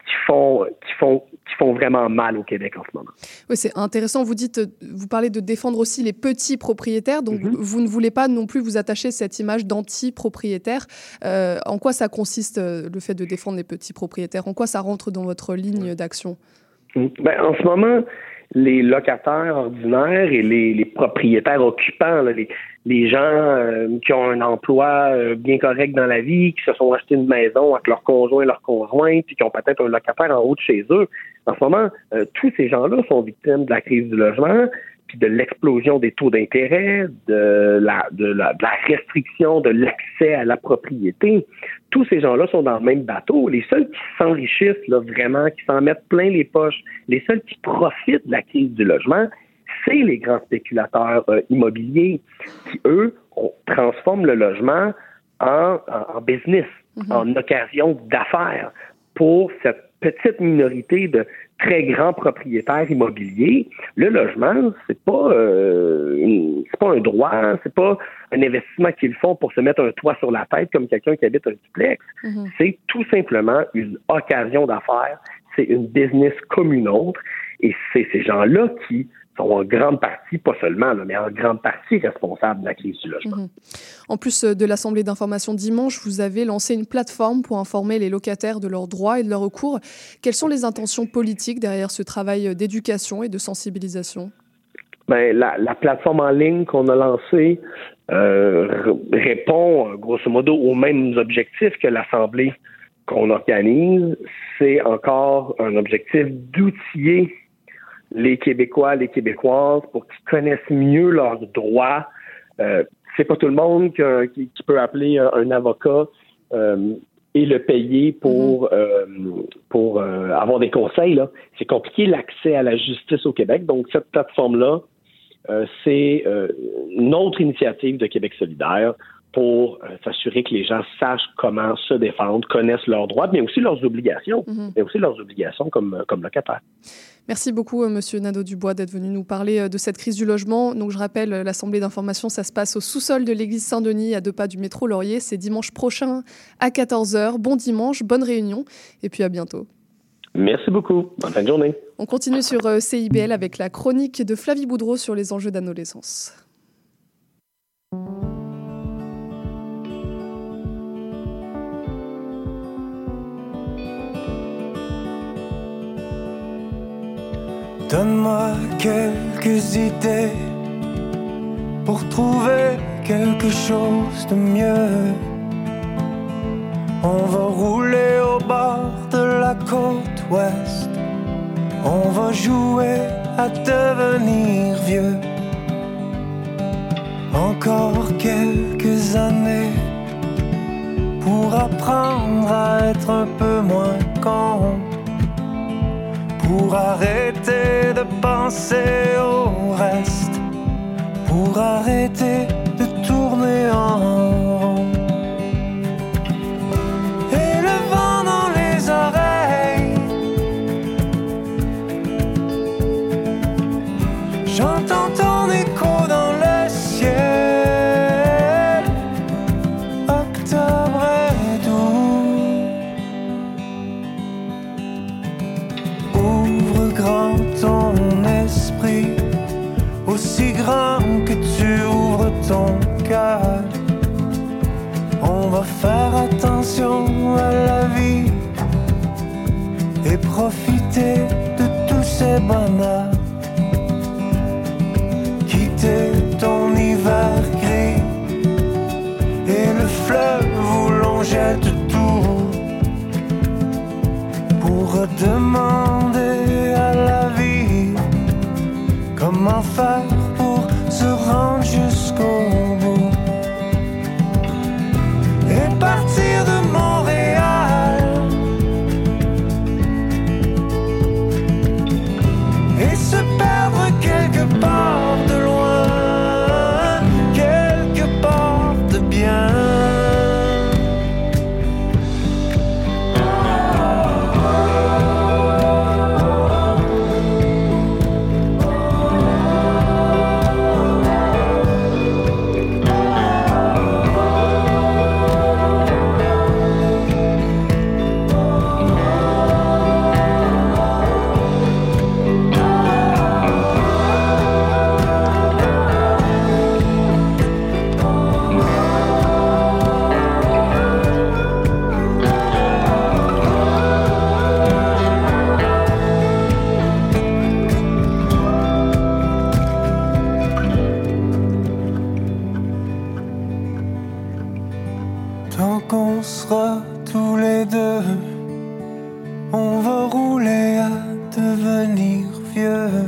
qui font vraiment mal au Québec en ce moment.
Oui, c'est intéressant. Vous parlez de défendre aussi les petits propriétaires. Donc, vous ne voulez pas non plus vous attacher à cette image d'anti-propriétaire. En quoi ça consiste, le fait de défendre les petits propriétaires? En quoi ça rentre dans votre ligne d'action?
En ce moment, les locataires ordinaires et les propriétaires occupants, là, les gens qui ont un emploi bien correct dans la vie, qui se sont achetés une maison avec leur conjoint et leur conjointe, puis qui ont peut-être un locataire en haut de chez eux. En ce moment, tous ces gens-là sont victimes de la crise du logement, puis de l'explosion des taux d'intérêt, de la restriction de l'accès à la propriété. Tous ces gens-là sont dans le même bateau. Les seuls qui s'enrichissent, là, vraiment, qui s'en mettent plein les poches, les seuls qui profitent de la crise du logement, c'est les grands spéculateurs immobiliers qui, eux, transforment le logement en business, en occasion d'affaires pour cette petite minorité de très grands propriétaires immobiliers. Le logement, c'est pas un droit, c'est pas un investissement qu'ils font pour se mettre un toit sur la tête comme quelqu'un qui habite un duplex. C'est tout simplement une occasion d'affaires, c'est une business comme une autre, et c'est ces gens-là qui sont en grande partie, pas seulement, mais en grande partie responsables de la crise du logement.
En plus de l'Assemblée d'information dimanche, vous avez lancé une plateforme pour informer les locataires de leurs droits et de leurs recours. Quelles sont les intentions politiques derrière ce travail d'éducation et de sensibilisation?
La plateforme en ligne qu'on a lancée répond grosso modo aux mêmes objectifs que l'Assemblée qu'on organise. C'est encore un objectif d'outiller les Québécois, les Québécoises pour qu'ils connaissent mieux leurs droits. C'est pas tout le monde qui peut appeler un avocat et le payer pour avoir des conseils, là. C'est compliqué l'accès à la justice au Québec. Donc, cette plateforme-là, c'est une autre initiative de Québec solidaire pour s'assurer que les gens sachent comment se défendre, connaissent leurs droits, mais aussi leurs obligations, comme locataires.
Merci beaucoup, Monsieur Nadeau-Dubois, d'être venu nous parler de cette crise du logement. Donc, je rappelle, l'Assemblée d'information, ça se passe au sous-sol de l'église Saint-Denis, à 2 pas du métro Laurier. C'est dimanche prochain à 14h. Bon dimanche, bonne réunion, et puis à bientôt.
Merci beaucoup. Bonne fin de journée.
On continue sur CIBL avec la chronique de Flavie Boudreau sur les enjeux d'adolescence.
Donne-moi quelques idées pour trouver quelque chose de mieux. On va rouler au bord de la côte ouest. On va jouer à devenir vieux. Encore quelques années pour apprendre à être un peu moins con. Pour arrêter de penser au reste, pour arrêter de tourner en rond. Et le vent dans les oreilles, j'entends ton écho dans le ciel. Octobre est doux. Ouvre grand ton esprit, aussi grand que tu ouvres ton cœur. On va faire attention à la vie et profiter de tous ces bonheurs. Quitter ton hiver gris et le fleuve où l'on jette tout pour demander à la vie comment faire pour se rendre jusqu'au bout et partir de Montréal et se perdre quelque part de loin, quelque part de bien. devenir vieux.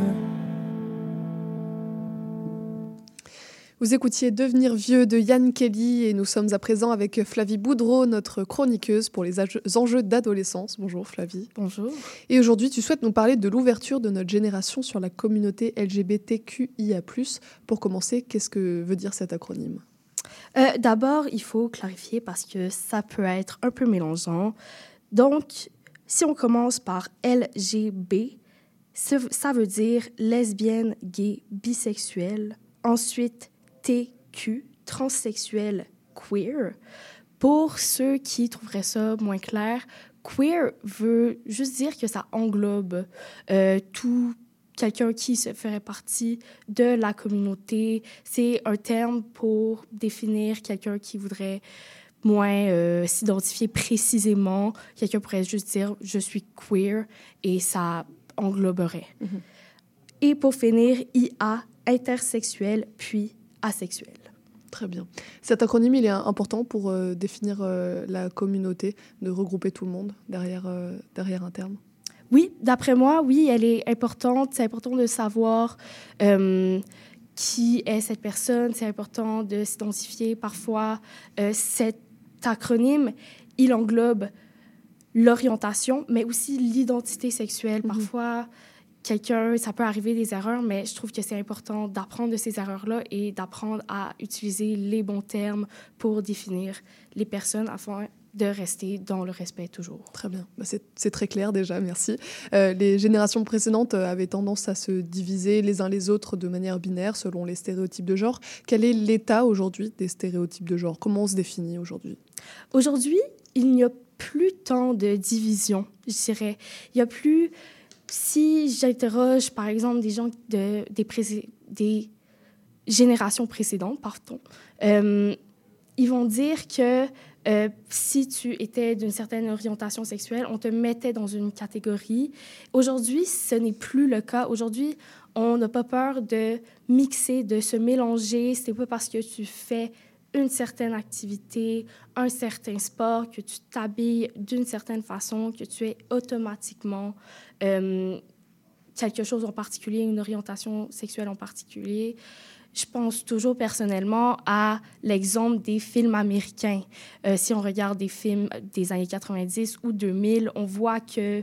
Vous écoutiez Devenir vieux de Yann Kelly et nous sommes à présent avec Flavie Boudreau, notre chroniqueuse pour les enjeux d'adolescence. Bonjour Flavie.
Bonjour.
Et aujourd'hui, tu souhaites nous parler de l'ouverture de notre génération sur la communauté LGBTQIA+. Pour commencer, qu'est-ce que veut dire cet acronyme ?
D'abord, il faut clarifier parce que ça peut être un peu mélangeant. Donc, si on commence par LGB, ça veut dire lesbienne, gay, bisexuelle. Ensuite, TQ, transsexuel, queer. Pour ceux qui trouveraient ça moins clair, queer veut juste dire que ça englobe tout quelqu'un qui se ferait partie de la communauté. C'est un terme pour définir quelqu'un qui voudrait moins s'identifier précisément. Quelqu'un pourrait juste dire « je suis queer » et ça engloberait. Mm-hmm. Et pour finir, IA, intersexuel, puis asexuel.
Très bien. Cet acronyme, il est important pour définir la communauté, de regrouper tout le monde derrière un terme.
Oui, d'après moi, oui, elle est importante. C'est important de savoir qui est cette personne. C'est important de s'identifier. Parfois, cet acronyme, il englobe l'orientation, mais aussi l'identité sexuelle. Mm-hmm. Parfois, ça peut arriver des erreurs, mais je trouve que c'est important d'apprendre de ces erreurs-là et d'apprendre à utiliser les bons termes pour définir les personnes afin de rester dans le respect toujours.
Très bien. C'est très clair déjà, merci. Les générations précédentes avaient tendance à se diviser les uns les autres de manière binaire selon les stéréotypes de genre. Quel est l'état aujourd'hui des stéréotypes de genre ? Comment on se définit aujourd'hui ?
Aujourd'hui, il n'y a plus tant de division, je dirais. Il n'y a plus... Si j'interroge, par exemple, des gens des générations précédentes, ils vont dire que si tu étais d'une certaine orientation sexuelle, on te mettait dans une catégorie. Aujourd'hui, ce n'est plus le cas. Aujourd'hui, on n'a pas peur de mixer, de se mélanger. Ce n'est pas parce que tu fais une certaine activité, un certain sport, que tu t'habilles d'une certaine façon, que tu es automatiquement quelque chose en particulier, une orientation sexuelle en particulier. Je pense toujours personnellement à l'exemple des films américains. Si on regarde des films des années 90 ou 2000, on voit que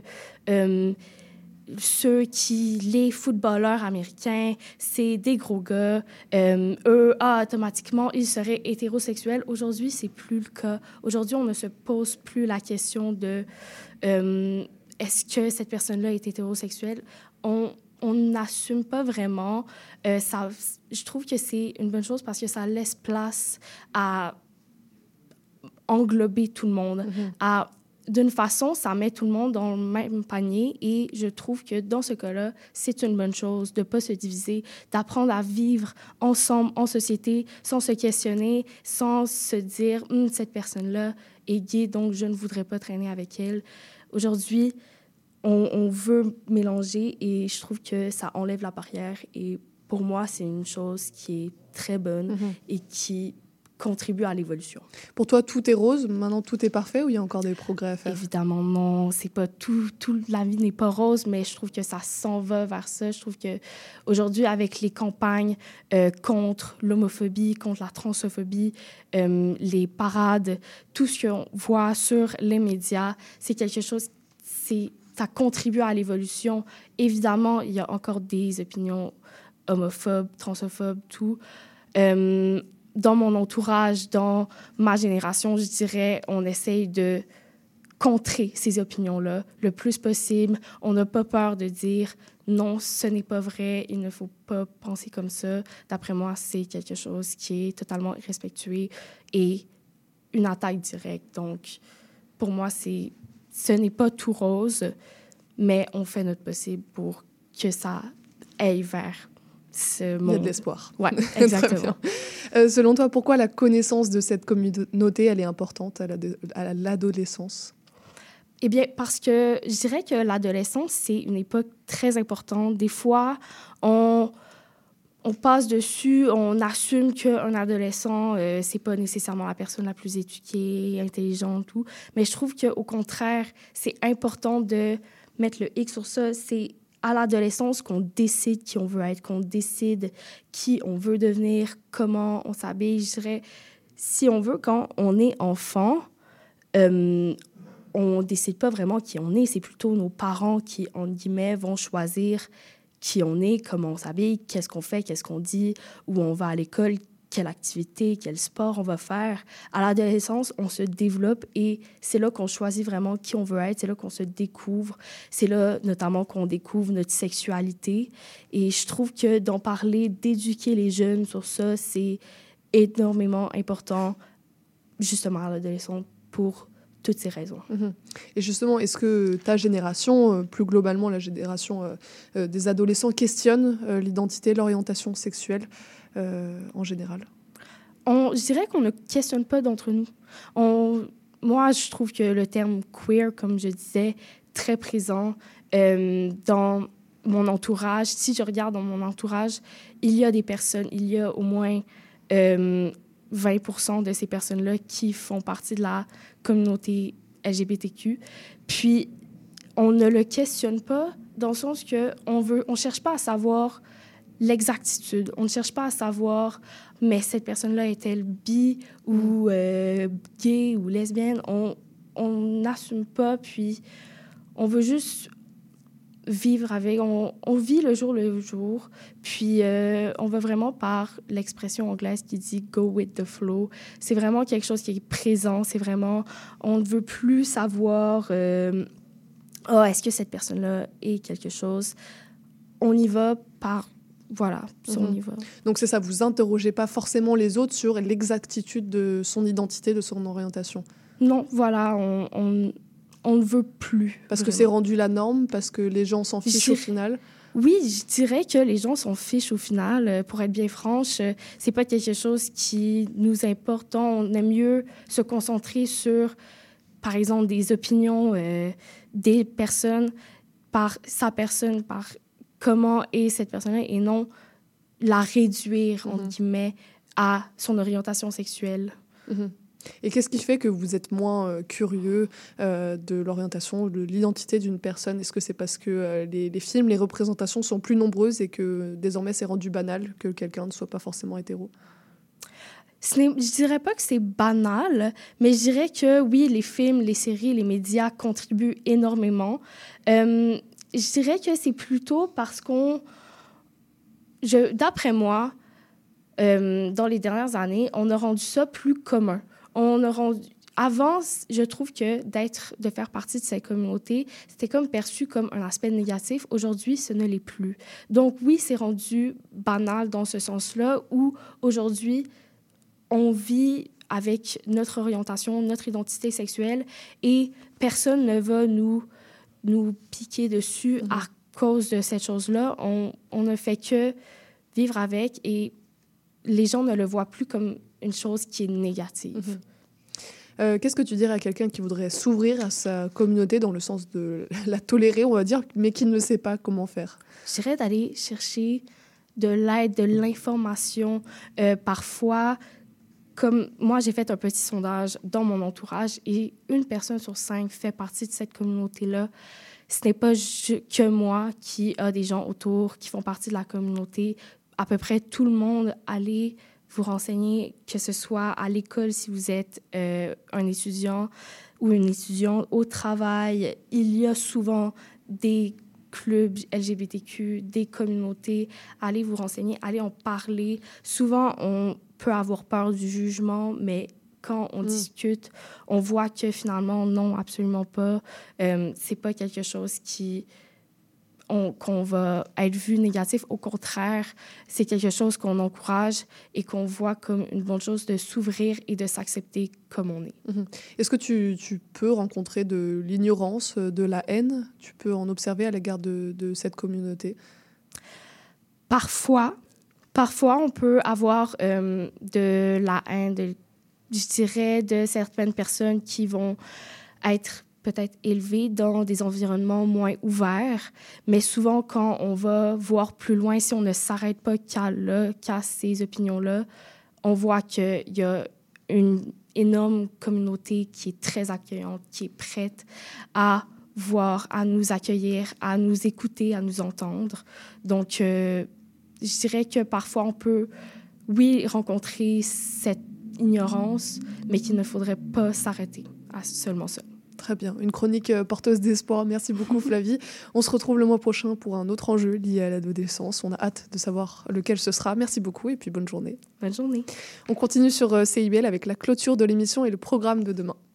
les footballeurs américains, c'est des gros gars. Eux, automatiquement, ils seraient hétérosexuels. Aujourd'hui, c'est plus le cas. Aujourd'hui, on ne se pose plus la question de est-ce que cette personne-là est hétérosexuelle? On n'assume pas vraiment. Je trouve que c'est une bonne chose parce que ça laisse place à englober tout le monde. Mm-hmm. D'une façon, ça met tout le monde dans le même panier et je trouve que dans ce cas-là, c'est une bonne chose de ne pas se diviser, d'apprendre à vivre ensemble, en société, sans se questionner, sans se dire « cette personne-là est gay, donc je ne voudrais pas traîner avec elle ». Aujourd'hui, on veut mélanger et je trouve que ça enlève la barrière. Et pour moi, c'est une chose qui est très bonne et qui contribue à l'évolution.
Pour toi, tout est rose, maintenant tout est parfait ou il y a encore des progrès à faire?
Évidemment, non. C'est pas tout, la vie n'est pas rose, mais je trouve que ça s'en va vers ça. Je trouve qu'aujourd'hui, avec les campagnes contre l'homophobie, contre la transphobie, les parades, tout ce qu'on voit sur les médias, c'est quelque chose... Ça contribue à l'évolution. Évidemment, il y a encore des opinions homophobes, transphobes, tout. Dans mon entourage, dans ma génération, je dirais, on essaye de contrer ces opinions-là le plus possible. On n'a pas peur de dire non, ce n'est pas vrai, il ne faut pas penser comme ça. D'après moi, c'est quelque chose qui est totalement irrespectueux et une attaque directe. Donc, pour moi, ce n'est pas tout rose, mais on fait notre possible pour que ça aille vers ce monde.
Il y a de l'espoir.
Oui, exactement.
Selon toi, pourquoi la connaissance de cette communauté, elle est importante à l'adolescence?
Eh bien, parce que je dirais que l'adolescence, c'est une époque très importante. Des fois, on passe dessus, on assume qu'un adolescent, c'est pas nécessairement la personne la plus éduquée, intelligente, tout. Mais je trouve qu'au contraire, c'est important de mettre le X sur ça. C'est à l'adolescence qu'on décide qui on veut être, qu'on décide qui on veut devenir, comment on s'habille. Je dirais, si on veut, quand on est enfant, on ne décide pas vraiment qui on est. C'est plutôt nos parents qui, entre guillemets, vont choisir qui on est, comment on s'habille, qu'est-ce qu'on fait, qu'est-ce qu'on dit, où on va à l'école, quelle activité, quel sport on va faire. À l'adolescence, on se développe et c'est là qu'on choisit vraiment qui on veut être, c'est là qu'on se découvre, c'est là notamment qu'on découvre notre sexualité. Et je trouve que d'en parler, d'éduquer les jeunes sur ça, c'est énormément important, justement à l'adolescence, pour toutes ces raisons.
Et justement, est-ce que ta génération, plus globalement la génération des adolescents, questionne l'identité, l'orientation sexuelle en général?
Je dirais qu'on ne questionne pas d'entre nous. Moi, je trouve que le terme queer, comme je disais, très présent dans mon entourage. Si je regarde dans mon entourage, il y a des personnes, il y a au moins 20% de ces personnes-là qui font partie de la communauté LGBTQ. Puis, on ne le questionne pas dans le sens qu'on cherche pas à savoir l'exactitude. On ne cherche pas à savoir, mais cette personne-là est-elle bi ou gay ou lesbienne? On n'assume pas, puis on veut juste vivre avec. On vit le jour, puis on va vraiment par l'expression anglaise qui dit « go with the flow ». C'est vraiment quelque chose qui est présent. C'est vraiment, on ne veut plus savoir est-ce que cette personne-là est quelque chose. On y va par... Voilà, on y va.
Donc c'est ça, vous interrogez pas forcément les autres sur l'exactitude de son identité, de son orientation?
Non, voilà, on ne veut plus.
Parce que c'est rendu la norme, parce que les gens s'en fichent au final?
Oui, je dirais que les gens s'en fichent au final. Pour être bien franche, c'est pas quelque chose qui nous importe. On aime mieux se concentrer sur, par exemple, des opinions des personnes, par sa personne, par comment est cette personne-là, et non la réduire, entre guillemets, à son orientation sexuelle.
Et qu'est-ce qui fait que vous êtes moins curieux de l'orientation, de l'identité d'une personne? Est-ce que c'est parce que les films, les représentations sont plus nombreuses et que désormais c'est rendu banal que quelqu'un ne soit pas forcément hétéro?
Je dirais pas que c'est banal, mais je dirais que oui, les films, les séries, les médias contribuent énormément. Je dirais que c'est plutôt parce d'après moi, dans les dernières années, on a rendu ça plus commun. Avant, je trouve que de faire partie de cette communauté, c'était comme perçu comme un aspect négatif. Aujourd'hui, ce ne l'est plus. Donc oui, c'est rendu banal dans ce sens-là, où aujourd'hui, on vit avec notre orientation, notre identité sexuelle, et personne ne va nous piquer dessus à cause de cette chose-là. On ne fait que vivre avec, et les gens ne le voient plus comme une chose qui est négative.
Qu'est-ce que tu dirais à quelqu'un qui voudrait s'ouvrir à sa communauté dans le sens de la tolérer, on va dire, mais qui ne sait pas comment faire?
Je dirais d'aller chercher de l'aide, de l'information. Parfois, comme moi, j'ai fait un petit sondage dans mon entourage et 1 personne sur 5 fait partie de cette communauté-là. Ce n'est pas que moi qui a des gens autour qui font partie de la communauté. À peu près tout le monde, allez vous renseigner, que ce soit à l'école si vous êtes un étudiant ou une étudiante, au travail. Il y a souvent des clubs LGBTQ, des communautés. Allez vous renseigner, allez en parler. Souvent, on peut avoir peur du jugement, mais quand on discute, on voit que finalement, non, absolument pas. C'est pas quelque chose qu'on va être vu négatif. Au contraire, c'est quelque chose qu'on encourage et qu'on voit comme une bonne chose de s'ouvrir et de s'accepter comme on est.
Est-ce que tu peux rencontrer de l'ignorance, de la haine? Tu peux en observer à l'égard de cette communauté?
Parfois, on peut avoir de la haine, je dirais, de certaines personnes qui vont être peut-être élevés dans des environnements moins ouverts, mais souvent, quand on va voir plus loin, si on ne s'arrête pas qu'à ces opinions-là, on voit qu'il y a une énorme communauté qui est très accueillante, qui est prête à voir, à nous accueillir, à nous écouter, à nous entendre. Donc, je dirais que parfois, on peut, oui, rencontrer cette ignorance, mais qu'il ne faudrait pas s'arrêter à seulement ça.
Très bien. Une chronique porteuse d'espoir. Merci beaucoup, Flavie. On se retrouve le mois prochain pour un autre enjeu lié à l'adolescence. On a hâte de savoir lequel ce sera. Merci beaucoup et puis bonne journée.
Bonne journée.
On continue sur CIBL avec la clôture de l'émission et le programme de demain.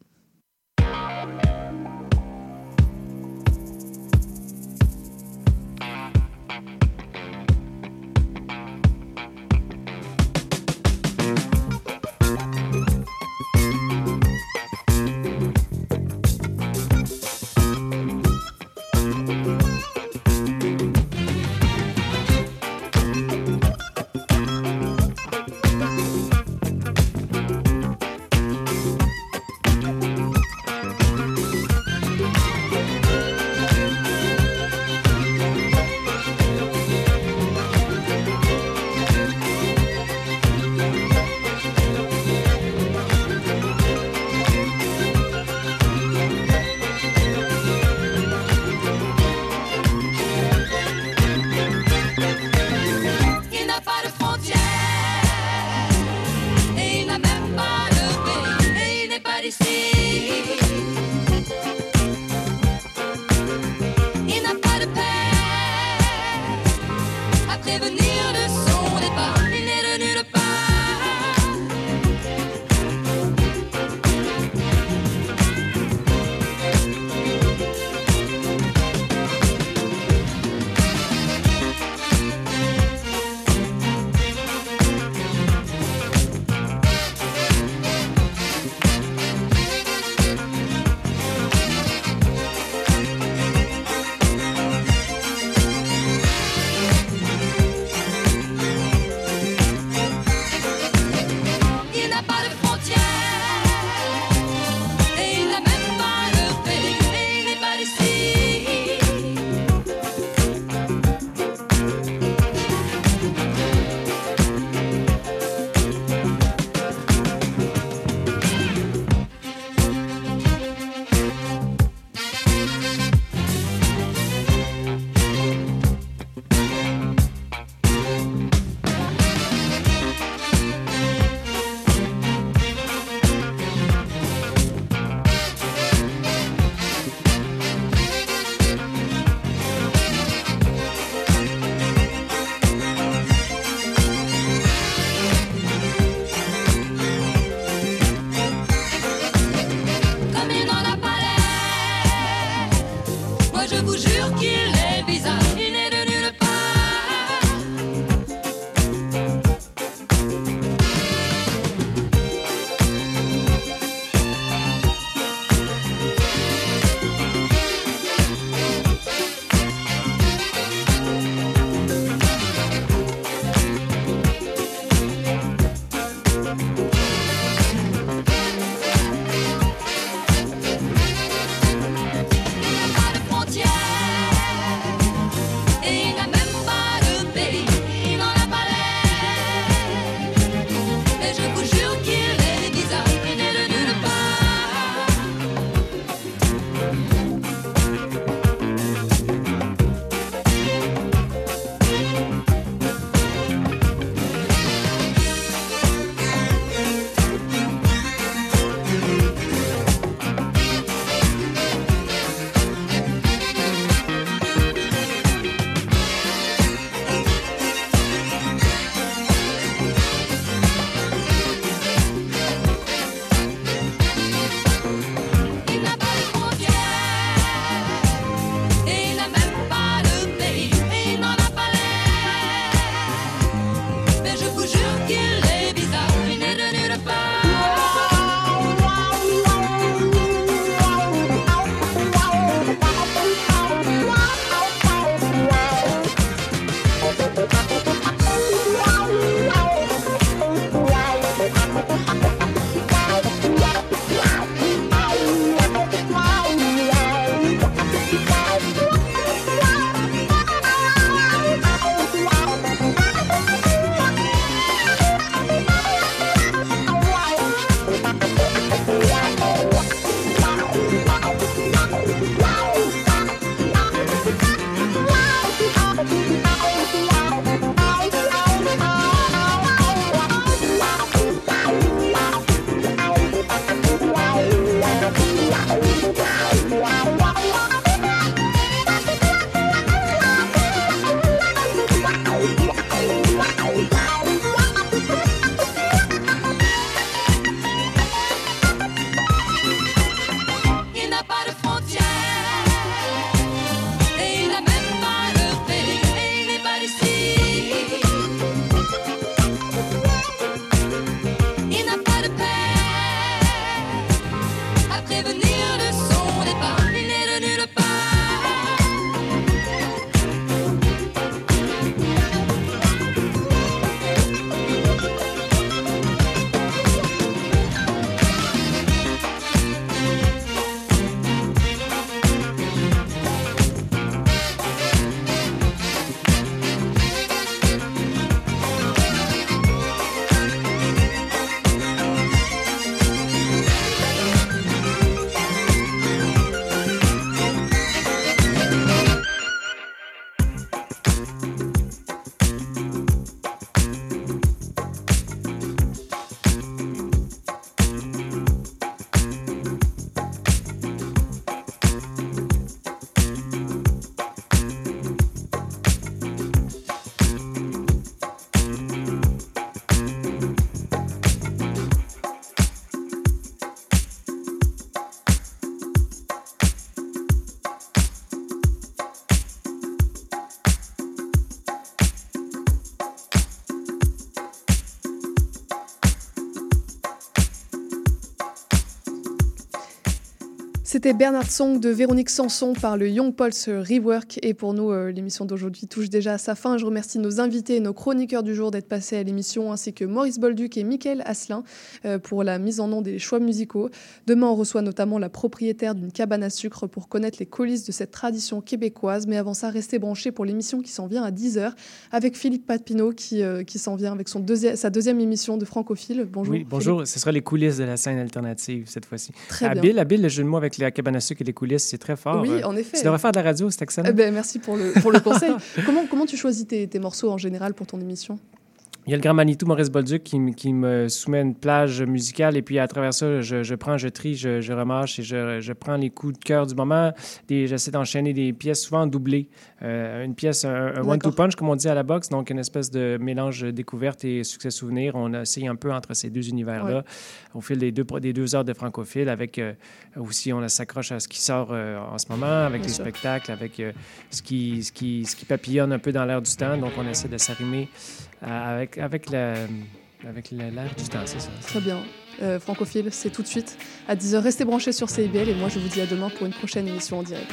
C'était Bernard Song de Véronique Sanson par le Young Pulse Rework. Et pour nous, l'émission d'aujourd'hui touche déjà à sa fin. Je remercie nos invités et nos chroniqueurs du jour d'être passés à l'émission, ainsi que Maurice Bolduc et Mickaël Asselin pour la mise en onde des choix musicaux. Demain, on reçoit notamment la propriétaire d'une cabane à sucre pour connaître les coulisses de cette tradition québécoise. Mais avant ça, restez branchés pour l'émission qui s'en vient à 10h avec Philippe Papineau qui s'en vient avec sa deuxième émission de Francophile. Bonjour.
Oui, bonjour. Ce sera les coulisses de la scène alternative cette fois-ci.
Très bien.
Habile, le jeu de mots avec la cabane à sucre et les coulisses, c'est très fort.
Oui, en effet.
Tu devrais faire de la radio, c'est excellent.
Merci pour le conseil. Comment tu choisis tes morceaux en général pour ton émission?
Il y a le grand Manitou Maurice Bolduc qui me soumet une plage musicale et puis à travers ça, je prends, je trie, je remâche et je prends les coups de cœur du moment. J'essaie d'enchaîner des pièces souvent doublées. Une pièce, un one-two punch, comme on dit à la boxe, donc une espèce de mélange découverte et succès-souvenir. On a essayé un peu entre ces deux univers-là au fil des 2 heures de Francophile avec aussi, on s'accroche à ce qui sort en ce moment, avec les spectacles, avec ce qui papillonne un peu dans l'air du temps. Donc, on essaie de s'arrimer avec l'air du temps, c'est ça.
Très bien. Francophile, c'est tout de suite à 10h. Restez branchés sur CIBL et moi, je vous dis à demain pour une prochaine émission en direct.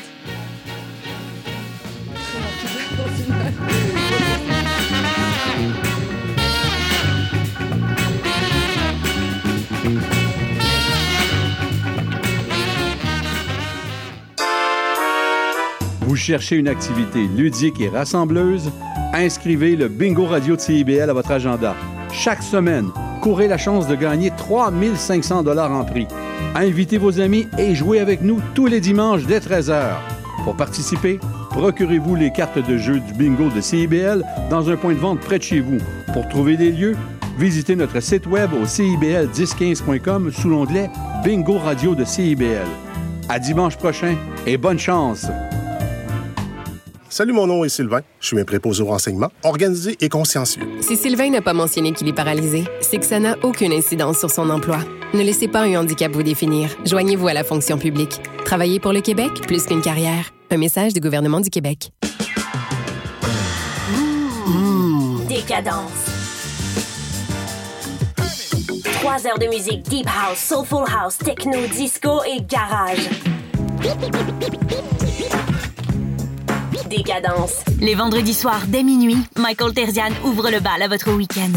Vous cherchez une activité ludique et rassembleuse? Inscrivez le Bingo Radio de CIBL à votre agenda. Chaque semaine, courez la chance de gagner 3 500 $ en prix. Invitez vos amis et jouez avec nous tous les dimanches dès 13h. Pour participer, procurez-vous les cartes de jeu du bingo de CIBL dans un point de vente près de chez vous. Pour trouver des lieux, visitez notre site web au cibl1015.com sous l'onglet Bingo Radio de CIBL. À dimanche prochain et bonne chance!
Salut, mon nom est Sylvain. Je suis un préposé au renseignement, organisé et consciencieux.
Si Sylvain n'a pas mentionné qu'il est paralysé, c'est que ça n'a aucune incidence sur son emploi. Ne laissez pas un handicap vous définir. Joignez-vous à la fonction publique. Travaillez pour le Québec, plus qu'une carrière. Un message du gouvernement du Québec.
Décadence. 3 heures de musique deep house, soulful house, techno, disco et garage. Décadence. Les vendredis soirs, dès minuit, Michael Terzian ouvre le bal à votre week-end.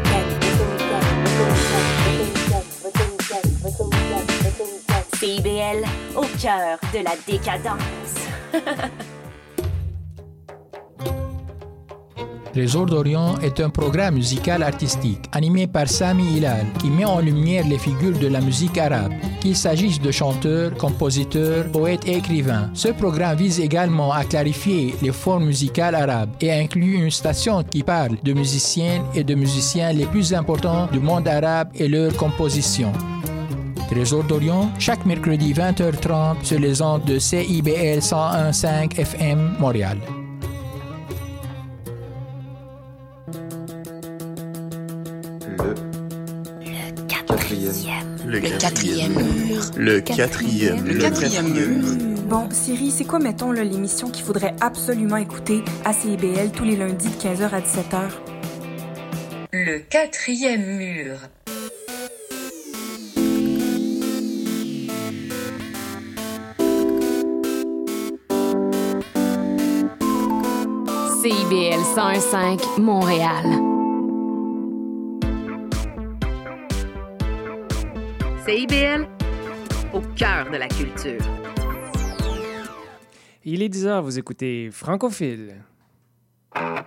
CIBL, au cœur de la décadence.
Trésor d'Orient est un programme musical artistique animé par Sami Hilal qui met en lumière les figures de la musique arabe, qu'il s'agisse de chanteurs, compositeurs, poètes et écrivains. Ce programme vise également à clarifier les formes musicales arabes et inclut une station qui parle de musiciennes et de musiciens les plus importants du monde arabe et leurs compositions. Trésor d'Orient, chaque mercredi 20h30 sur les ondes de CIBL 101.5 FM Montréal.
Le quatrième mur.
Bon, Siri, c'est quoi, mettons, là, l'émission qu'il faudrait absolument écouter à CIBL tous les lundis de 15h à 17h?
Le quatrième mur.
CIBL 101.5 Montréal.
CIBL, au cœur de la culture.
Il est 10h, vous écoutez Francophile.